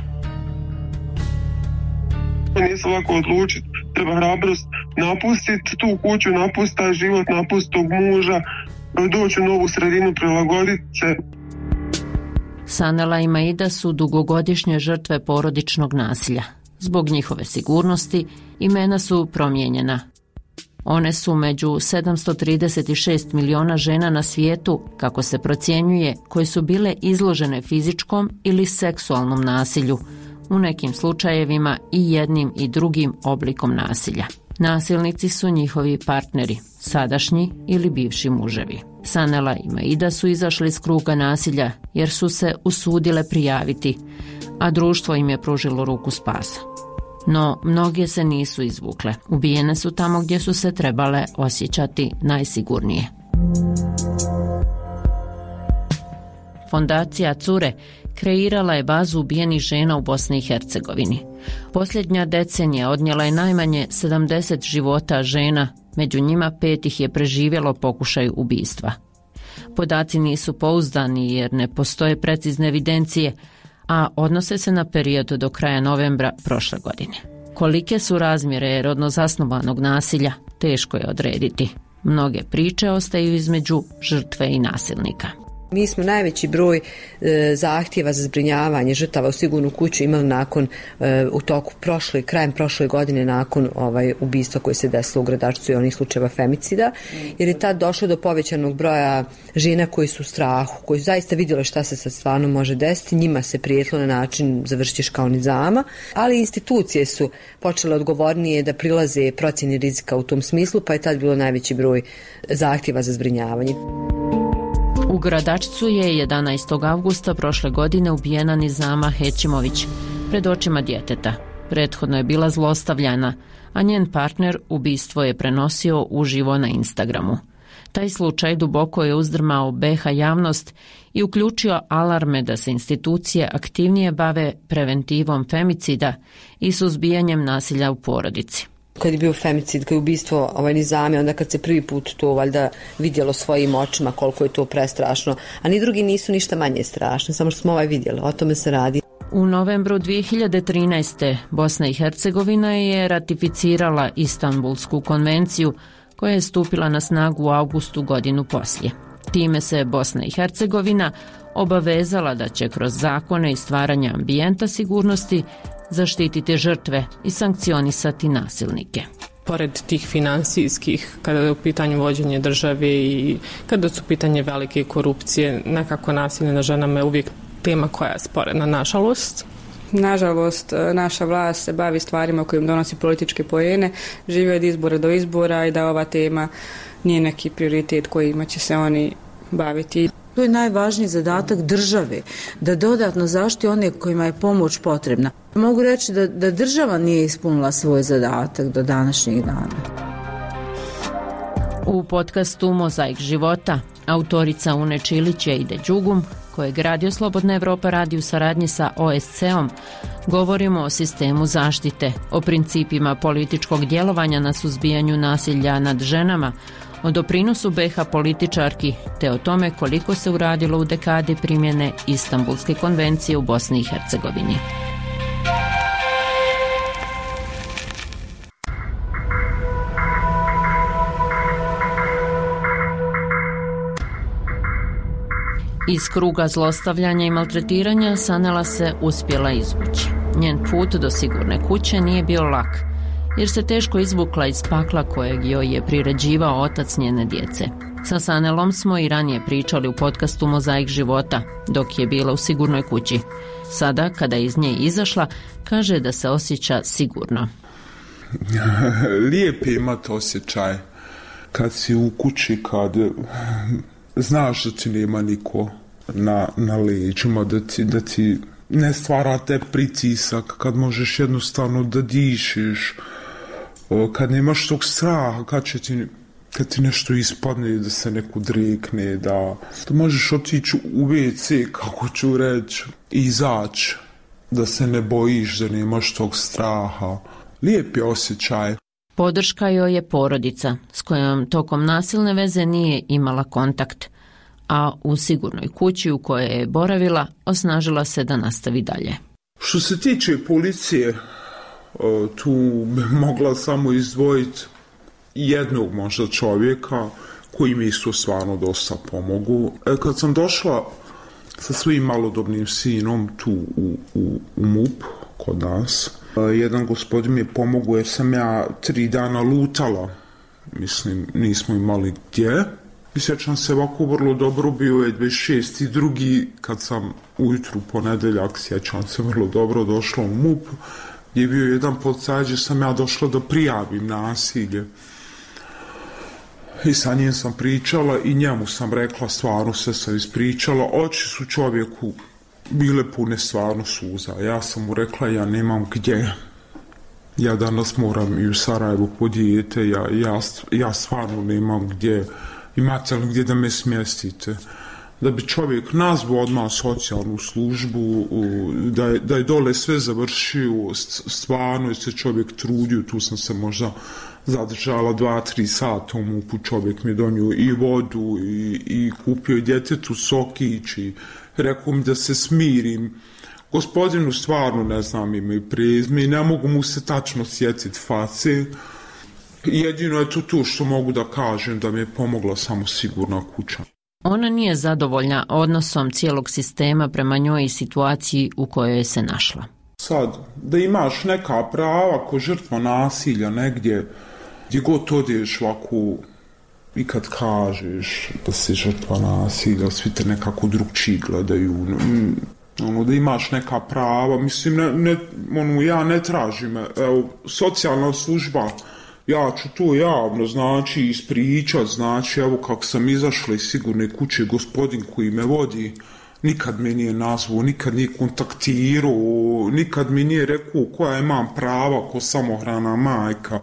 Speaker 9: Nije se lako odlučiti, treba hrabrost napustiti tu kuću, napustiti taj život, napustiti tog muža, doći u novu sredinu, prilagoditi se.
Speaker 1: Sanela i Maida su dugogodišnje žrtve porodičnog nasilja. Zbog njihove sigurnosti imena su promijenjena. One su među sedamsto trideset šest miliona žena na svijetu, kako se procjenjuje, koje su bile izložene fizičkom ili seksualnom nasilju, u nekim slučajevima i jednim i drugim oblikom nasilja. Nasilnici su njihovi partneri, sadašnji ili bivši muževi. Sanela i Maida su izašli iz kruga nasilja jer su se usudile prijaviti, a društvo im je pružilo ruku spasa. No, mnoge se nisu izvukle. Ubijene su tamo gdje su se trebale osjećati najsigurnije. Fondacija Cure kreirala je bazu ubijenih žena u Bosni i Hercegovini. Posljednja decenija odnijela je najmanje sedamdeset života žena, među njima pet ih je preživjelo pokušaj ubistva. Podaci nisu pouzdani jer ne postoje precizne evidencije, a odnose se na period do kraja novembra prošle godine. Kolike su razmjere rodno zasnovanog nasilja, teško je odrediti. Mnoge priče ostaju između žrtve i nasilnika.
Speaker 10: Mi smo najveći broj e, zahtjeva za zbrinjavanje žrtava u sigurnu kuću imali nakon e, u toku prošle, krajem prošle godine nakon ovaj ubistva koje se desilo u Gradačcu i onih slučajeva femicida, jer je tad došlo do povećanog broja žena koji su u strahu, koji su zaista vidjeli šta se sad stvarno može desiti, njima se prijetilo na način završiš kao nizama, ali institucije su počele odgovornije da prilaze procjeni rizika u tom smislu, pa je tad bilo najveći broj zahtjeva za zbrinjavanje.
Speaker 1: U Gradačcu je jedanaestog avgusta prošle godine ubijena Nizama Hećimović pred očima djeteta. Prethodno je bila zlostavljana, a njen partner ubistvo je prenosio uživo na Instagramu. Taj slučaj duboko je uzdrmao be ha javnost i uključio alarme da se institucije aktivnije bave preventivom femicida i suzbijanjem nasilja u porodici.
Speaker 10: Kad je bio femicid, kad je ubistvo ovaj Nizame, onda kad se prvi put to valjda vidjelo svojim očima koliko je to prestrašno, a ni drugi nisu ništa manje strašni, samo što smo ovaj vidjeli, o tome se radi.
Speaker 1: U novembru dvije hiljade trinaeste. Bosna i Hercegovina je ratificirala Istanbulsku konvenciju koja je stupila na snagu u avgustu godinu poslije. Time se Bosna i Hercegovina obavezala da će kroz zakone i stvaranje ambijenta sigurnosti zaštititi žrtve i sankcionisati nasilnike.
Speaker 11: Pored tih finansijskih, kada je u pitanju vođenje države i kada su pitanje velike korupcije, nekako nasilje na ženama je uvijek tema koja je sporedna, nažalost.
Speaker 12: Nažalost, naša vlast se bavi stvarima kojim donosi političke poene, živi od izbora do izbora i da ova tema nije neki prioritet kojima će se oni baviti.
Speaker 13: To je najvažniji zadatak države, da dodatno zaštiti one kojima je pomoć potrebna. Mogu reći da, da država nije ispunila svoj zadatak do današnjeg dana.
Speaker 1: U podcastu Mozaik života autorica Une Čilić i Ide Đugum, kojeg Radio Slobodna Evropa radi u saradnji sa O S C-om, govorimo o sistemu zaštite, o principima političkog djelovanja na suzbijanju nasilja nad ženama, o doprinosu B iH političarki, te o tome koliko se uradilo u dekadi primjene Istanbulske konvencije u Bosni i Hercegovini. Iz kruga zlostavljanja i maltretiranja Sanela se uspjela izvući. Njen put do sigurne kuće nije bio lak, jer se teško izvukla iz pakla kojeg joj je priređivao otac njene djece. Sa Sanelom smo i ranije pričali u podcastu Mozaik života, dok je bila u sigurnoj kući. Sada, kada je iz nje izašla, kaže da se osjeća sigurno.
Speaker 8: Lijep je imati osjećaj kad si u kući, kad znaš da ti nema niko na, na leđima, da ti, da ti ne stvara te pritisak, kad možeš jednostavno da dišiš, kad nemaš tog straha, kad će ti, kad ti nešto ispadne, da se neko drekne, da, da možeš otići u ve ce, kako ću reći, i izaći, da se ne bojiš, da nemaš tog straha. Lijep je osjećaj.
Speaker 1: Podrška joj je porodica, s kojom tokom nasilne veze nije imala kontakt, a u sigurnoj kući u kojoj je boravila osnažila se da nastavi dalje.
Speaker 8: Što se tiče policije, tu bi mogla samo izdvojiti jednog možda čovjeka koji mi su stvarno dosta pomogu. Kad sam došla sa svojim malodobnim sinom tu u, u, u M U P kod nas, jedan gospodin mi je pomogao jer sam ja tri dana lutala. Mislim, nismo imali gdje. I sjećam se ovako vrlo dobro, bio je dvadeset šesti drugi kad sam ujutru ponedeljak, sjećam se vrlo dobro, došla u M U P, gdje je bio jedan policajac gdje sam ja došla da prijavim nasilje. I sa njim sam pričala i njemu sam rekla, stvarno se sam ispričala, oči su čovjeku bile pune stvarno suza. Ja sam mu rekla, ja nemam gdje. Ja danas moram i u Sarajevo po dijete, ja, ja, ja stvarno nemam gdje. Imate li gdje da me smjestite? Da bi čovjek nazvao odmah socijalnu službu, da je, da je dole sve završio, stvarno je se čovjek trudio, tu sam se možda zadržala dva, tri sata u M U P-u, čovjek mi je donio i vodu i, i kupio djetetu sokić i rekao mi da se smirim. Gospodinu stvarno ne znam ime i prezime i ne mogu mu se tačno sjetiti face. Jedino je to to što mogu da kažem, da mi je pomogla samo sigurna kuća.
Speaker 1: Ona nije zadovoljna odnosom cijelog sistema prema njoj i situaciji u kojoj se našla.
Speaker 8: Sad, da imaš neka prava ko žrtva nasilja negdje, gdje god odeš ovako i kad kažeš da si žrtva nasilja, svi te nekako drugčiji gledaju. Ono, da imaš neka prava, mislim, ne, ne, ono, ja ne tražim, evo, socijalna služba, ja ću to javno, znači, ispričat, znači, evo, kako sam izašla iz sigurne kuće, gospodin koji me vodi, nikad me nije nazvao, nikad nije kontaktirao, nikad mi nije rekao koja imam prava ko samohrana majka.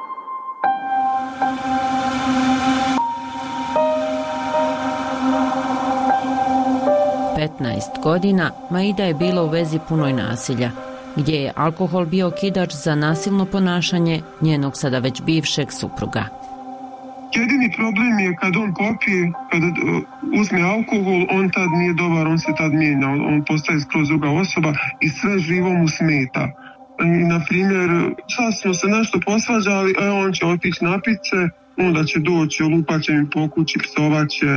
Speaker 1: petnaest godina Maida je bila u vezi punoj nasilja, gdje je alkohol bio okidač za nasilno ponašanje njenog sada već bivšeg supruga.
Speaker 9: Jedini problem je kad on popije, kad uzme alkohol, on tad nije dobar, on se tad mijenja, on postaje skroz druga osoba i sve živo mu smeta. I, na primjer, sad smo se nešto posvađali, e, on će otići napit se, onda će doći, olupat će mi po kući, psovat će.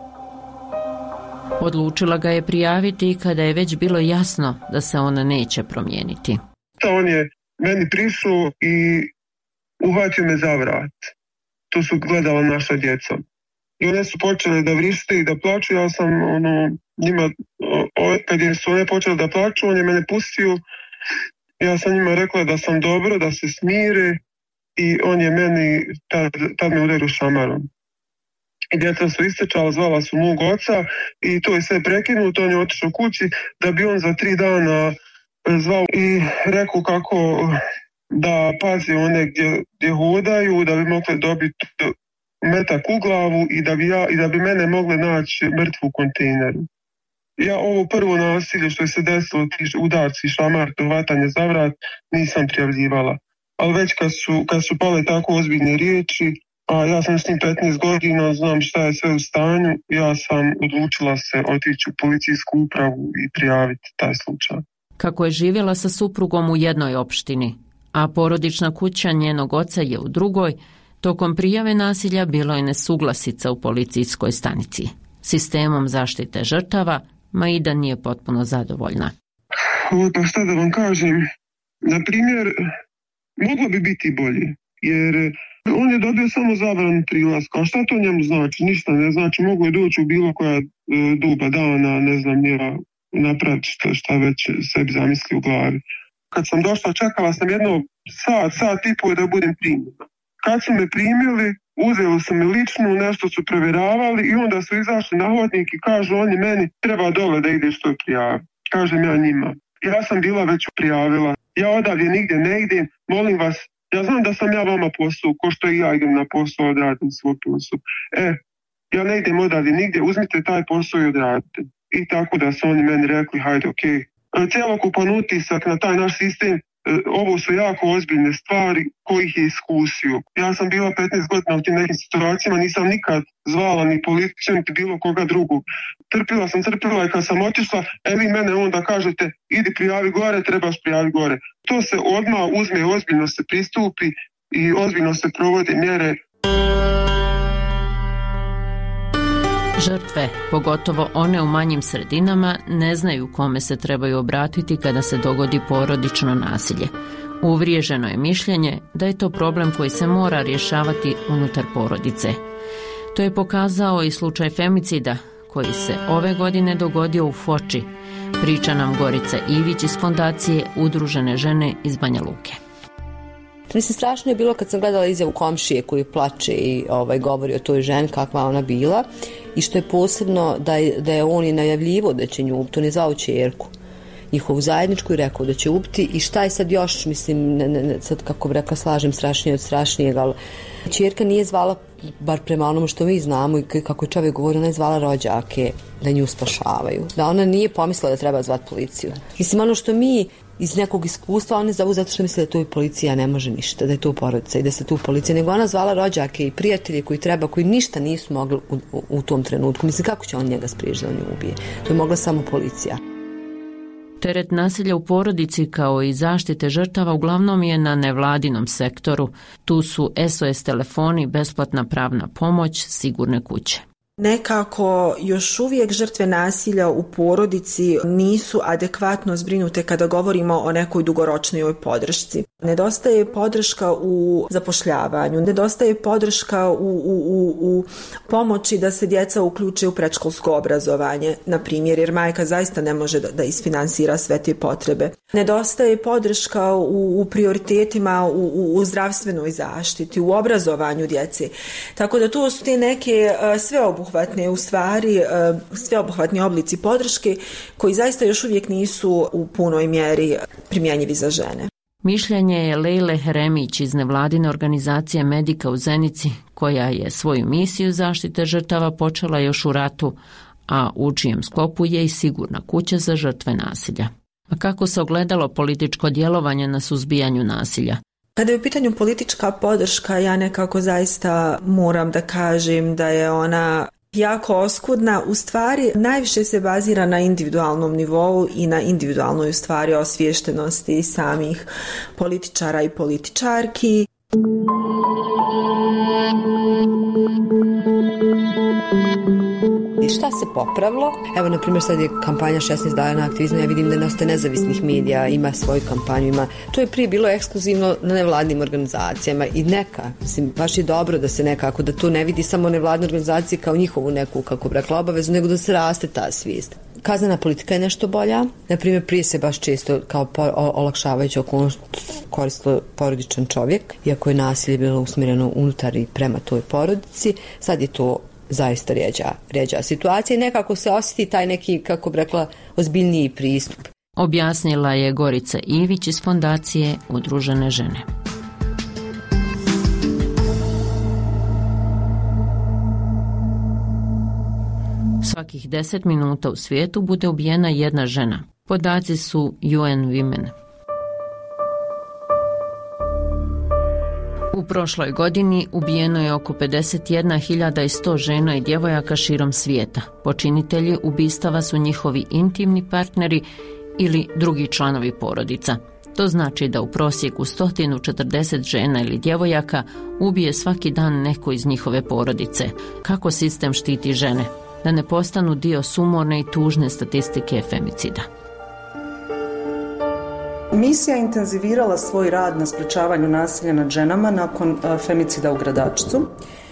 Speaker 1: Odlučila ga je prijaviti kada je već bilo jasno da se ona neće promijeniti.
Speaker 9: On je meni prišao i uhvatio me za vrat. To su gledala naša djeca. I one su počele da vrište i da plaču. Ja sam ono, njima, o, kad je su one počele da plaču, on je mene pustio. Ja sam njima rekla da sam dobro, da se smire i on je meni, tad, tad me udario šamarom. i djeca su istečala, zvala su mog oca i to je sve prekinuto, on je otišao kući da bi on za tri dana zvao i rekao kako da pazi one gdje, gdje hodaju, da bi mogli dobiti metak u glavu i da bi, ja, i da bi mene mogli naći mrtvu u kontejneru. Ja ovo prvo nasilje što je se desilo, ti udarci, šamar, vatanje za vrat, nisam prijavljivala. Ali već kad su, kad su pale tako ozbiljne riječi, a ja sam s njim petnaest godina, znam šta je sve u stanju, ja sam odlučila se otići u policijsku upravu i prijaviti taj slučaj.
Speaker 1: Kako je živjela sa suprugom u jednoj opštini, a porodična kuća njenog oca je u drugoj, tokom prijave nasilja bilo je nesuglasica u policijskoj stanici. Sistemom zaštite žrtava Maida nije potpuno zadovoljna.
Speaker 9: O, pa šta da vam kažem, na primjer, moglo bi biti bolje, jer on je dobio samo zabranu prilaska, a šta to njemu znači? Ništa ne znači, mogu je doći u bilo koja doba dana, ne znam, ja napraviti šta, šta već sebi zamisli u glavi. Kad sam došla, čekala sam jedno sat, sat i pol da budem primljena. Kad su me primili, uzeli su mi ličnu, nešto su provjeravali i onda su izašli na hodnik i kažu oni meni treba dole da ideš to prijavi. Kažem ja njima. Ja sam bila već prijavila. Ja odavdje nigdje ne idem, molim vas, ja znam da sam ja vama posao, ko što i ja idem na posao, odradim svoj posao. E, ja ne idem odavdje nigdje, uzmite taj posao i odradite. I tako da su oni meni rekli, hajde, okej. Okay. Cijelokupan utisak na taj naš sistem, ovo su jako ozbiljne stvari kojih je iskusio. Ja sam bila petnaest godina u tim nekim situacijama, nisam nikad zvala ni policiju, ni bilo koga drugog. Trpila sam, trpila i kad sam otišla, e vi mene onda kažete, idi prijavi gore, trebaš prijavi gore. To se odmah uzme, ozbiljno se pristupi i ozbiljno se provode mjere.
Speaker 1: Žrtve, pogotovo one u manjim sredinama, ne znaju kome se trebaju obratiti kada se dogodi porodično nasilje. Uvriježeno je mišljenje da je to problem koji se mora rješavati unutar porodice. To je pokazao i slučaj femicida koji se ove godine dogodio u Foči, priča nam Gorica Ivić iz fondacije Udružene žene iz Banja Luke.
Speaker 10: Mislim, strašno je bilo kad sam gledala izjavu komšije koji plače i ovaj, govori o toj ženi kakva ona bila i što je posebno da je, da je on i najavljivo da će nju ubiti, on je zvao ćerku njihovu zajedničku i rekao da će ubiti i šta je sad još, mislim, ne, ne, sad kako bi rekla slažem strašnije od strašnijeg, ali ćerka nije zvala, bar prema onomu što mi znamo i kako je čovjek govorio, ona je zvala rođake da nju spašavaju, da ona nije pomislila da treba zvati policiju. Mislim, ono što mi iz nekog iskustva, one zovu zato što misle da to i policija ne može ništa, da je to porodica i da se tu policija, nego ona zvala rođake i prijatelje koji treba, koji ništa nisu mogli u, u, u tom trenutku. Mislim, kako će on njega spriječiti da on nju ubije? To je mogla samo policija.
Speaker 1: Teret nasilja u porodici kao i zaštite žrtava uglavnom je na nevladinom sektoru. Tu su S O S telefoni, besplatna pravna pomoć, sigurne kuće.
Speaker 14: Nekako još uvijek žrtve nasilja u porodici nisu adekvatno zbrinute kada govorimo o nekoj dugoročnoj podršci. Nedostaje podrška u zapošljavanju, nedostaje podrška u, u, u, u pomoći da se djeca uključe u predškolsko obrazovanje, na primjer, jer majka zaista ne može da, da isfinansira sve te potrebe. Nedostaje podrška u, u prioritetima u, u, u zdravstvenoj zaštiti, u obrazovanju djece. Tako da to su te neke uh, sveobuhvatne, u stvari, uh, sveobuhvatni oblici podrške koji zaista još uvijek nisu u punoj mjeri primjenjivi za žene.
Speaker 1: Mišljenje je Lejle Heremić iz nevladine organizacije Medika u Zenici, koja je svoju misiju zaštite žrtava počela još u ratu, a u čijem sklopu je i sigurna kuća za žrtve nasilja. A kako se ogledalo političko djelovanje na suzbijanju nasilja?
Speaker 14: Kada je u pitanju politička podrška, ja nekako zaista moram da kažem da je ona jako oskudna, u stvari najviše se bazira na individualnom nivou i na individualnoj u stvari osviještenosti samih političara i političarki.
Speaker 10: I šta se popravilo? Evo, na primjer, sad je kampanja šesnaest dana aktivizma, ja vidim da je dosta nezavisnih medija, ima svoju kampanju, ima. To je prije bilo ekskluzivno na nevladnim organizacijama i neka, mislim, baš je dobro da se nekako, da to ne vidi samo nevladne organizacije kao njihovu neku, kako bi rekla, obavezu, nego da se raste ta svijest. Kaznena politika je nešto bolja. Na primjer, prije se baš često kao olakšavajuća okolnost koristilo porodičan čovjek, iako je nasilje bilo usmjereno unutar i prema toj porodici. Sad je to zaista rjeđa, rjeđa situacija i nekako se osjeti taj neki, kako bi rekla, ozbiljniji pristup.
Speaker 1: Objasnila je Gorica Ivić iz Fondacije Udružene žene. Svakih deset minuta u svijetu bude ubijena jedna žena. Podaci su U N Women. U prošloj godini ubijeno je oko pedeset jedna hiljada sto žena i djevojaka širom svijeta. Počinitelji ubistava su njihovi intimni partneri ili drugi članovi porodica. To znači da u prosjeku sto četrdeset žena ili djevojaka ubije svaki dan neko iz njihove porodice. Kako sistem štiti žene? Da ne postanu dio sumorne i tužne statistike femicida.
Speaker 15: Misija je intenzivirala svoj rad na sprečavanju nasilja nad ženama nakon femicida u Gradačcu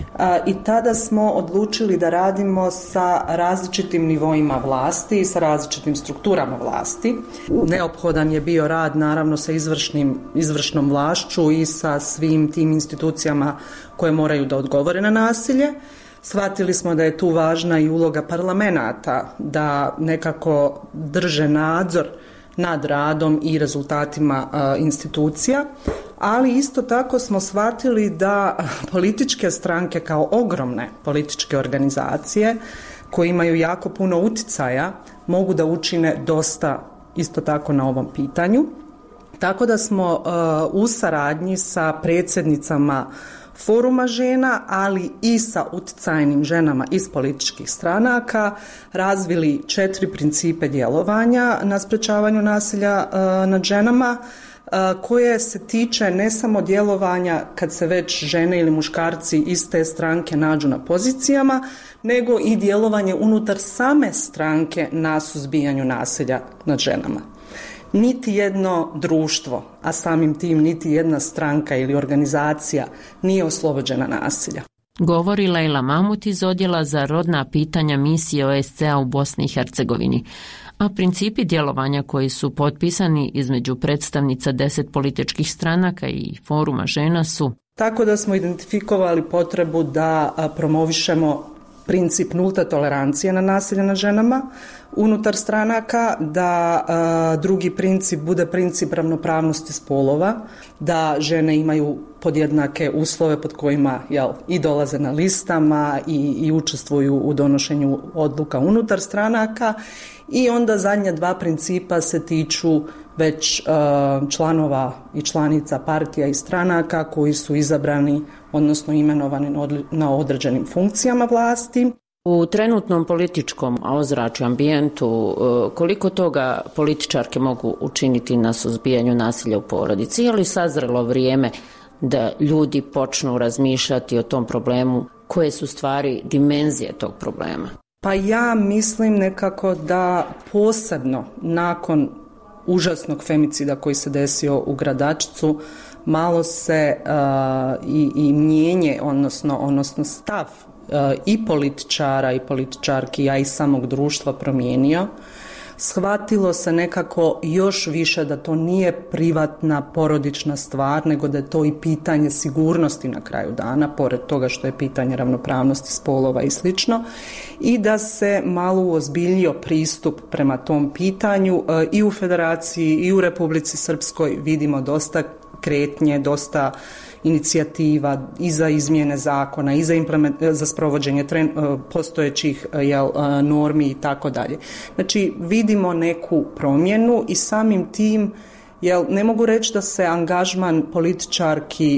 Speaker 15: i tada smo odlučili da radimo sa različitim nivoima vlasti i sa različitim strukturama vlasti. Neophodan je bio rad naravno sa izvršnim, izvršnom vlašću i sa svim tim institucijama koje moraju da odgovore na nasilje. Shvatili smo da je tu važna i uloga parlamenata da nekako drže nadzor nad radom i rezultatima a, institucija, ali isto tako smo shvatili da političke stranke kao ogromne političke organizacije koje imaju jako puno uticaja mogu da učine dosta isto tako na ovom pitanju. Tako da smo a, u saradnji sa predsjednicama Foruma žena, ali i sa uticajnim ženama iz političkih stranaka razvili četiri principe djelovanja na sprečavanju nasilja uh, nad ženama uh, koje se tiče ne samo djelovanja kad se već žene ili muškarci iz te stranke nađu na pozicijama, nego i djelovanje unutar same stranke na suzbijanju nasilja nad ženama. Niti jedno društvo, a samim tim niti jedna stranka ili organizacija nije oslobođena nasilja.
Speaker 1: Govori Lejla Mamut iz Odjela za rodna pitanja misije O S C A u Bosni i Hercegovini. A principi djelovanja koji su potpisani između predstavnica deset političkih stranaka i Foruma žena su:
Speaker 15: tako da smo identifikovali potrebu da promovišemo princip nulte tolerancije na nasilje nad ženama unutar stranaka, da a, drugi princip bude princip ravnopravnosti spolova, da žene imaju podjednake uslove pod kojima jel, i dolaze na listama i, i učestvuju u donošenju odluka unutar stranaka, i onda zadnja dva principa se tiču već uh, članova i članica partija i stranaka koji su izabrani, odnosno imenovani na određenim funkcijama vlasti.
Speaker 1: U trenutnom političkom ozračju, ambijentu, koliko toga političarke mogu učiniti na suzbijanju nasilja u porodici? Je li sazrelo vrijeme da ljudi počnu razmišljati o tom problemu? Koje su stvari dimenzije tog problema?
Speaker 15: Pa ja mislim nekako da posebno nakon užasnog femicida koji se desio u Gradačcu malo se uh, i, i mijenje, odnosno, odnosno stav uh, i političara i političarki, a i samog društva promijenio. Shvatilo se nekako još više da to nije privatna porodična stvar, nego da je to i pitanje sigurnosti na kraju dana, pored toga što je pitanje ravnopravnosti spolova i slično, i da se malo uozbiljio pristup prema tom pitanju. I u Federaciji i u Republici Srpskoj vidimo dosta kretnje, dosta inicijativa i za izmjene zakona i za, za sprovođenje tren, postojećih jel, normi i tako dalje. Znači vidimo neku promjenu i samim tim jel, ne mogu reći da se angažman političarki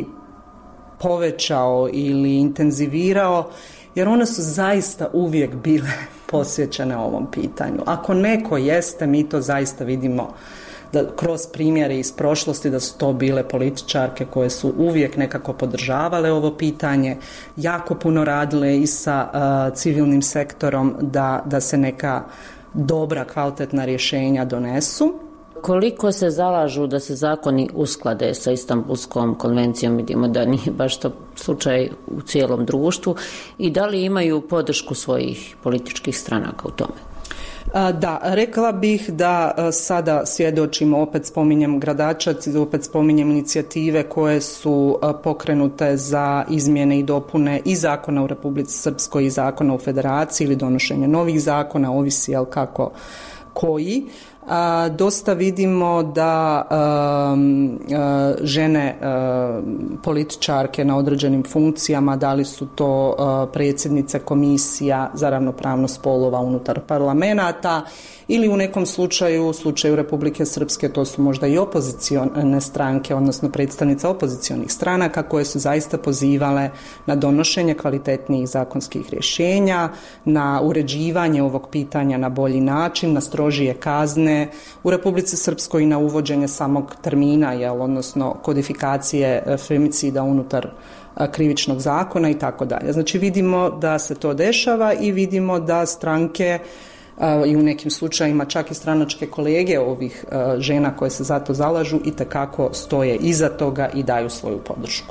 Speaker 15: povećao ili intenzivirao, jer one su zaista uvijek bile posvećene ovom pitanju. Ako neko jeste, mi to zaista vidimo da kroz primjere iz prošlosti da su to bile političarke koje su uvijek nekako podržavale ovo pitanje, jako puno radile i sa uh, civilnim sektorom da, da se neka dobra, kvalitetna rješenja donesu.
Speaker 1: Koliko se zalažu da se zakoni usklade sa Istanbulskom konvencijom, vidimo da nije baš to slučaj u cijelom društvu, i da li imaju podršku svojih političkih stranaka u tome?
Speaker 15: Da, rekla bih da sada svjedočimo, opet spominjem Gradačac i opet spominjem inicijative koje su pokrenute za izmjene i dopune i zakona u Republici Srpskoj i zakona u Federaciji ili donošenje novih zakona, ovisi jel kako koji. A, dosta vidimo da um, a, žene a, političarke na određenim funkcijama, da li su to a, predsjednice komisija za ravnopravnost spolova unutar parlamenata ili u nekom slučaju, u slučaju Republike Srpske, to su možda i opozicione stranke, odnosno predstavnice opozicionih stranaka koje su zaista pozivale na donošenje kvalitetnijih zakonskih rješenja, na uređivanje ovog pitanja na bolji način, na strožije kazne u Republici Srpskoj i na uvođenje samog termina, jel, odnosno kodifikacije femicida unutar krivičnog zakona i tako dalje. Znači vidimo da se to dešava i vidimo da stranke i u nekim slučajima čak i stranačke kolege ovih žena koje se za to zalažu i tekako stoje iza toga i daju svoju podršku.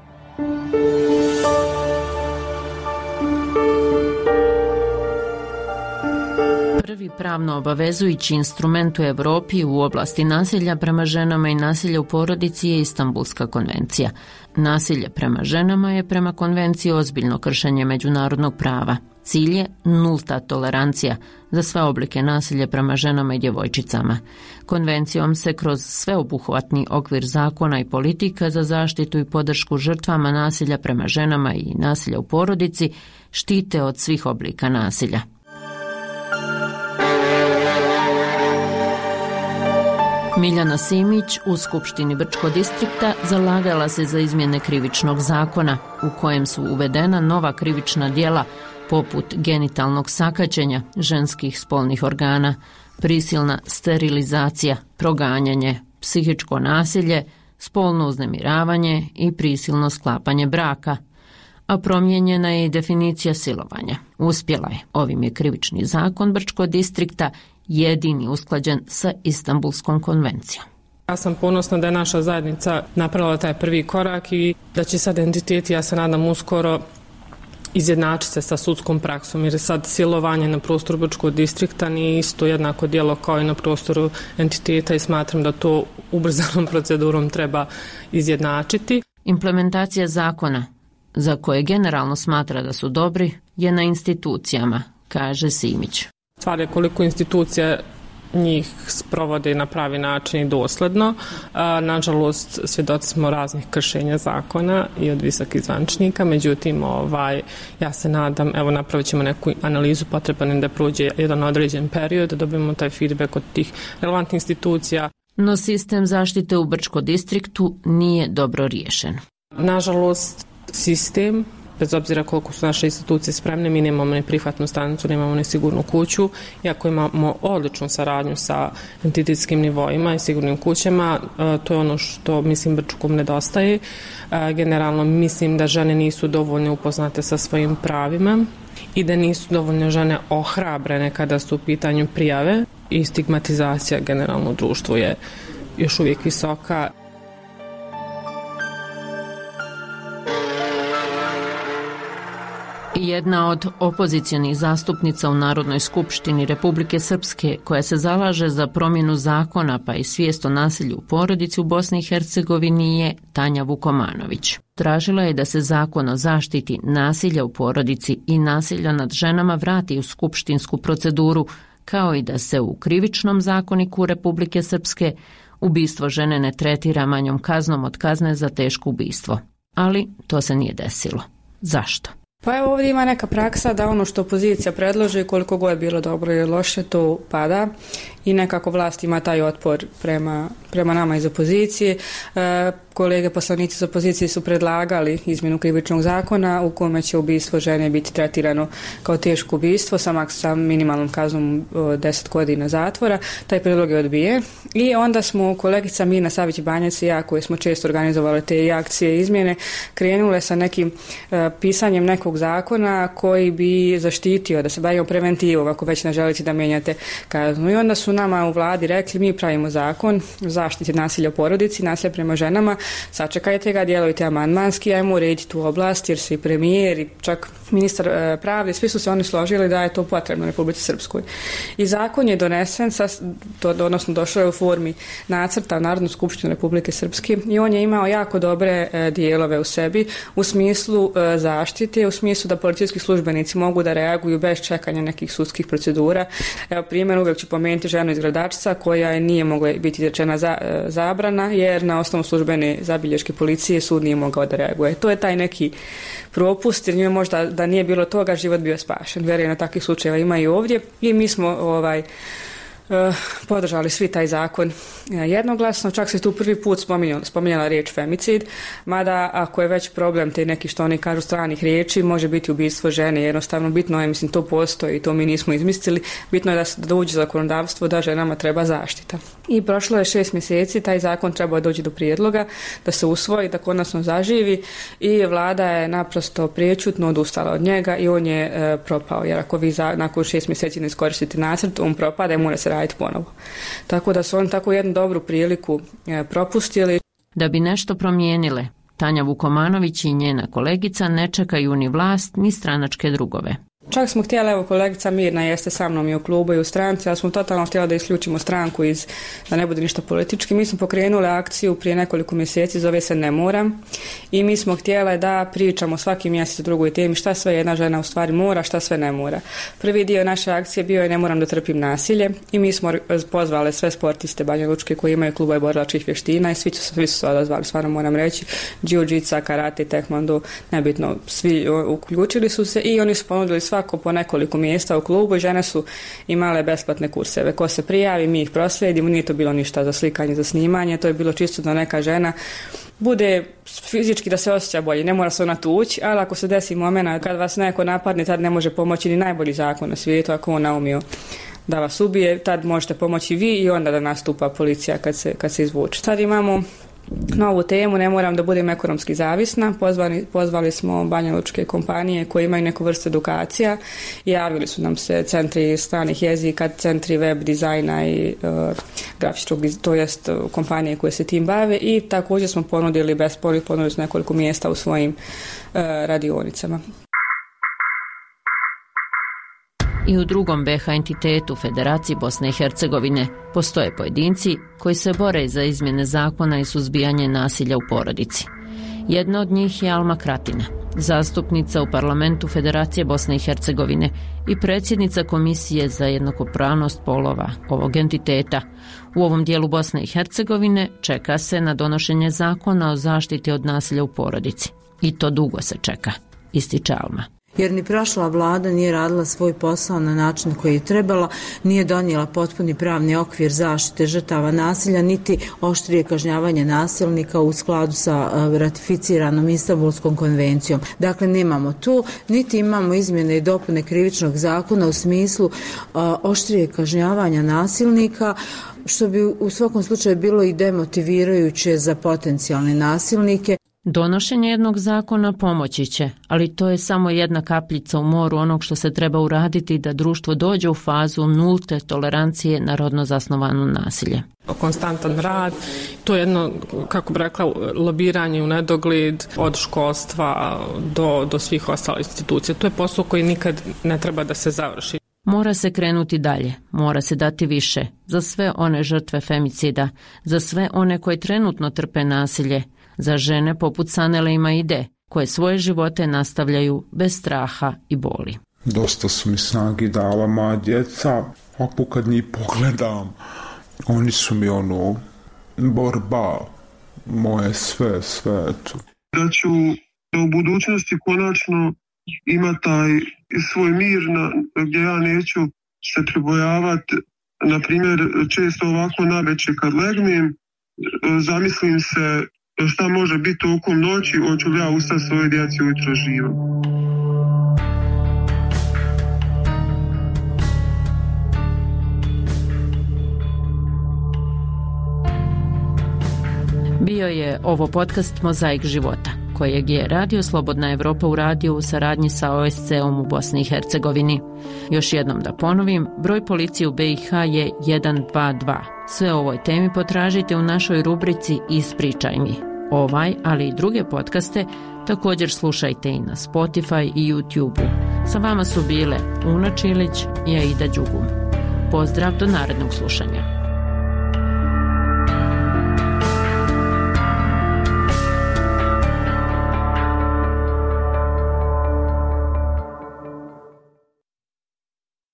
Speaker 1: Prvi pravno obavezujući instrument u Europi u oblasti nasilja prema ženama i nasilja u porodici je Istanbulska konvencija. Nasilje prema ženama je prema konvenciji ozbiljno kršenje međunarodnog prava. Cilj je nulta tolerancija za sve oblike nasilja prema ženama i djevojčicama. Konvencijom se kroz sveobuhvatni okvir zakona i politika za zaštitu i podršku žrtvama nasilja prema ženama i nasilja u porodici štite od svih oblika nasilja. Miljana Simić u Skupštini Brčkog distrikta zalagala se za izmjene krivičnog zakona u kojem su uvedena nova krivična djela poput genitalnog sakaćenja ženskih spolnih organa, prisilna sterilizacija, proganjanje, psihičko nasilje, spolno uznemiravanje i prisilno sklapanje braka. A promijenjena je i definicija silovanja. Uspjela je. Ovim je krivični zakon Brčkog distrikta jedini usklađen sa Istanbulskom konvencijom.
Speaker 11: Ja sam ponosna da je naša zajednica napravila taj prvi korak i da će sad entiteti, ja se nadam, uskoro izjednačiti se sa sudskom praksom, jer sad silovanje na prostoru Brčkog distrikta nije isto jednako djelo kao i na prostoru entiteta i smatram da to ubrzanom procedurom treba izjednačiti.
Speaker 1: Implementacija zakona, za koje generalno smatra da su dobri, je na institucijama, kaže Simić.
Speaker 11: Stvar je koliko institucija njih sprovode na pravi način i dosledno. Nažalost, svjedoci smo raznih kršenja zakona i od visokih zvaničnika, međutim, ovaj, ja se nadam, evo napravit ćemo neku analizu, potreban da prođe jedan određen period, da dobijemo taj feedback od tih relevantnih institucija.
Speaker 1: No sistem zaštite u Brčkom distriktu nije dobro riješen.
Speaker 11: Nažalost, sistem, bez obzira koliko su naše institucije spremne, mi nemamo ni prihvatnu stanicu, nemamo ni sigurnu kuću, iako imamo odličnu saradnju sa entitetskim nivoima i sigurnim kućama, to je ono što mislim Brčkom nedostaje. Generalno mislim da žene nisu dovoljno upoznate sa svojim pravima i da nisu dovoljno žene ohrabrene kada su u pitanju prijave i stigmatizacija generalno u društvu je još uvijek visoka.
Speaker 1: Jedna od opozicionih zastupnica u Narodnoj skupštini Republike Srpske, koja se zalaže za promjenu zakona pa i svijest o nasilju u porodici u Bosni i Hercegovini, je Tanja Vukomanović. Tražila je da se zakon o zaštiti nasilja u porodici i nasilja nad ženama vrati u skupštinsku proceduru, kao i da se u krivičnom zakoniku Republike Srpske ubistvo žene ne tretira manjom kaznom od kazne za teško ubistvo. Ali to se nije desilo. Zašto?
Speaker 12: Pa evo ovdje ima neka praksa da ono što opozicija predloži, koliko god je bilo dobro ili loše, to pada i nekako vlast ima taj otpor prema, prema nama iz opozicije. E, kolege poslanici iz opozicije su predlagali izmjenu krivičnog zakona u kome će ubistvo žene biti tretirano kao teško ubistvo sa, sa minimalnom kaznom deset godina zatvora. Taj prijedlog je odbijen i onda smo kolegica Mina Savić-Banjac i ja, koje smo često organizovali te akcije izmjene, krenule sa nekim e, pisanjem nekog zakona koji bi zaštitio, da se bavimo preventivom ako već ne želite da mijenjate kaznu. I onda su nama u vladi rekli, mi pravimo zakon o zaštiti nasilja u porodici, nasilja prema ženama, sačekajte ga, djelujte amandmanski, ajmo urediti tu oblast jer se i premijer i čak ministar e, pravde, svi su se oni složili da je to potrebno Republici Srpskoj. I zakon je donesen, sa, to, odnosno došao je u formi nacrta u Narodnu skupštinu Republike Srpske i on je imao jako dobre e, dijelove u sebi u smislu e, zaštite, u smislu da policijski službenici mogu da reaguju bez čekanja nekih sudskih procedura. Evo primjer, uvijek ću pomenuti ženu iz Gradačca koja nije mogla biti izrečena za, e, zabrana jer na osnovu službene zabilješke policije sud nije mogao da reaguje. To je taj neki propust jer njoj možda da nije bilo toga život bio spašen. Vjerujem na takvih slučajeva ima i ovdje i mi smo ovaj Uh, podržali svi taj zakon jednoglasno, čak se tu prvi put spominjala, spominjala riječ femicid, mada ako je već problem te neki što oni kažu stranih riječi, može biti ubistvo žene, jednostavno bitno je, mislim to postoji i to mi nismo izmislili, bitno je da, se, da uđe zakonodavstvo da ženama treba zaštita. I prošlo je šest mjeseci, taj zakon treba doći do prijedloga, da se usvoji, da konačno zaživi i vlada je naprosto priječutno odustala od njega i on je e, propao, jer ako vi za, nakon šest mjeseci ne iskoristite nacrt, on propada i mora se raditi ponovo. Tako da su oni tako jednu dobru priliku e, propustili.
Speaker 1: Da bi nešto promijenile, Tanja Vukomanović i njena kolegica ne čekaju ni vlast ni stranačke drugove.
Speaker 12: Čak smo htjeli, evo kolegica Mirna jeste sa mnom i u klubu i u stranci, ali smo totalno htjeli da isključimo stranku iz, da ne bude ništa politički. Mi smo pokrenuli akciju prije nekoliko mjeseci, zove se Ne moram i mi smo htjeli da pričamo svaki mjesec o drugoj temi šta sve jedna žena u stvari mora, šta sve ne mora. Prvi dio naše akcije bio je Ne moram da trpim nasilje i mi smo pozvali sve sportiste Banja Lučke koji imaju klubove borilačkih vještina i svi su, svi su se odazvali, stvarno moram reći, džiu-džica, karate, tekvondo, nebitno, svi uključili su se i oni su ponudili svako po nekoliko mjesta u klubu i žene su imale besplatne kurseve. Ko se prijavi, mi ih proslijedimo, nije to bilo ništa za slikanje, za snimanje, to je bilo čisto da neka žena bude fizički da se osjeća bolje, ne mora se ona tući, ali ako se desi moment kad vas neko napadne, tad ne može pomoći ni najbolji zakon na svijetu, ako on naumio da vas ubije, tad možete pomoći vi i onda da nastupa policija kad se, kad se izvuče. Sad imamo novu temu, ne moram da budem ekonomski zavisna. Pozvali, pozvali smo Banja Lučke kompanije koje imaju neku vrstu edukacija i javili su nam se centri stranih jezika, centri web dizajna i uh, grafičkog, to jest uh, kompanije koje se tim bave i također smo ponudili besplatno, ponudili smo nekoliko mjesta u svojim uh, radionicama.
Speaker 1: I u drugom be ha entitetu Federaciji Bosne i Hercegovine postoje pojedinci koji se bore za izmjene zakona i suzbijanje nasilja u porodici. Jedna od njih je Alma Kratina, zastupnica u parlamentu Federacije Bosne i Hercegovine i predsjednica Komisije za jednakopravnost polova ovog entiteta. U ovom dijelu Bosne i Hercegovine čeka se na donošenje zakona o zaštiti od nasilja u porodici. I to dugo se čeka, ističe Alma.
Speaker 13: Jer ni prošla vlada nije radila svoj posao na način koji je trebala, nije donijela potpuni pravni okvir zaštite žrtava nasilja, niti oštrije kažnjavanje nasilnika u skladu sa ratificiranom Istanbulskom konvencijom. Dakle, nemamo tu, niti imamo izmjene i dopune krivičnog zakona u smislu a, oštrije kažnjavanja nasilnika, što bi u svakom slučaju bilo i demotivirajuće za potencijalne nasilnike.
Speaker 1: Donošenje jednog zakona pomoći će, ali to je samo jedna kapljica u moru onog što se treba uraditi da društvo dođe u fazu nulte tolerancije na rodno zasnovano nasilje.
Speaker 11: Konstantan rad, to je jedno, kako bi rekla, lobiranje u nedogled od školstva do, do svih ostalih institucija. To je posao koji nikad ne treba da se završi.
Speaker 1: Mora se krenuti dalje, mora se dati više za sve one žrtve femicida, za sve one koje trenutno trpe nasilje, za žene poput Sanele i Maide, koje svoje živote nastavljaju bez straha i boli.
Speaker 8: Dosta su mi snagi dala moja djeca, ako kad njih pogledam, oni su mi ono, borba, moje sve, sve.
Speaker 9: Da ću u budućnosti konačno imati taj svoj mir na, gdje ja neću se pribojavati. Na primjer, često ovako navečer kad legnem, zamislim se šta može biti tokom noći, hoću li ja ustati svoje djeci ujutro živo.
Speaker 1: Bio je ovo podcast Mozaik života, kojeg je Radio Slobodna Evropa uradio u saradnji sa o es ce-om u Bosni i Hercegovini. Još jednom da ponovim, broj policije u be i ha je jedan dva dva. Sve o ovoj temi potražite u našoj rubrici Ispričaj mi. Ovaj, ali i druge podcaste Također slušajte i na Spotify i YouTube-u. Sa vama su bile Una Čilić i Aida Đugum. Pozdrav do narednog slušanja.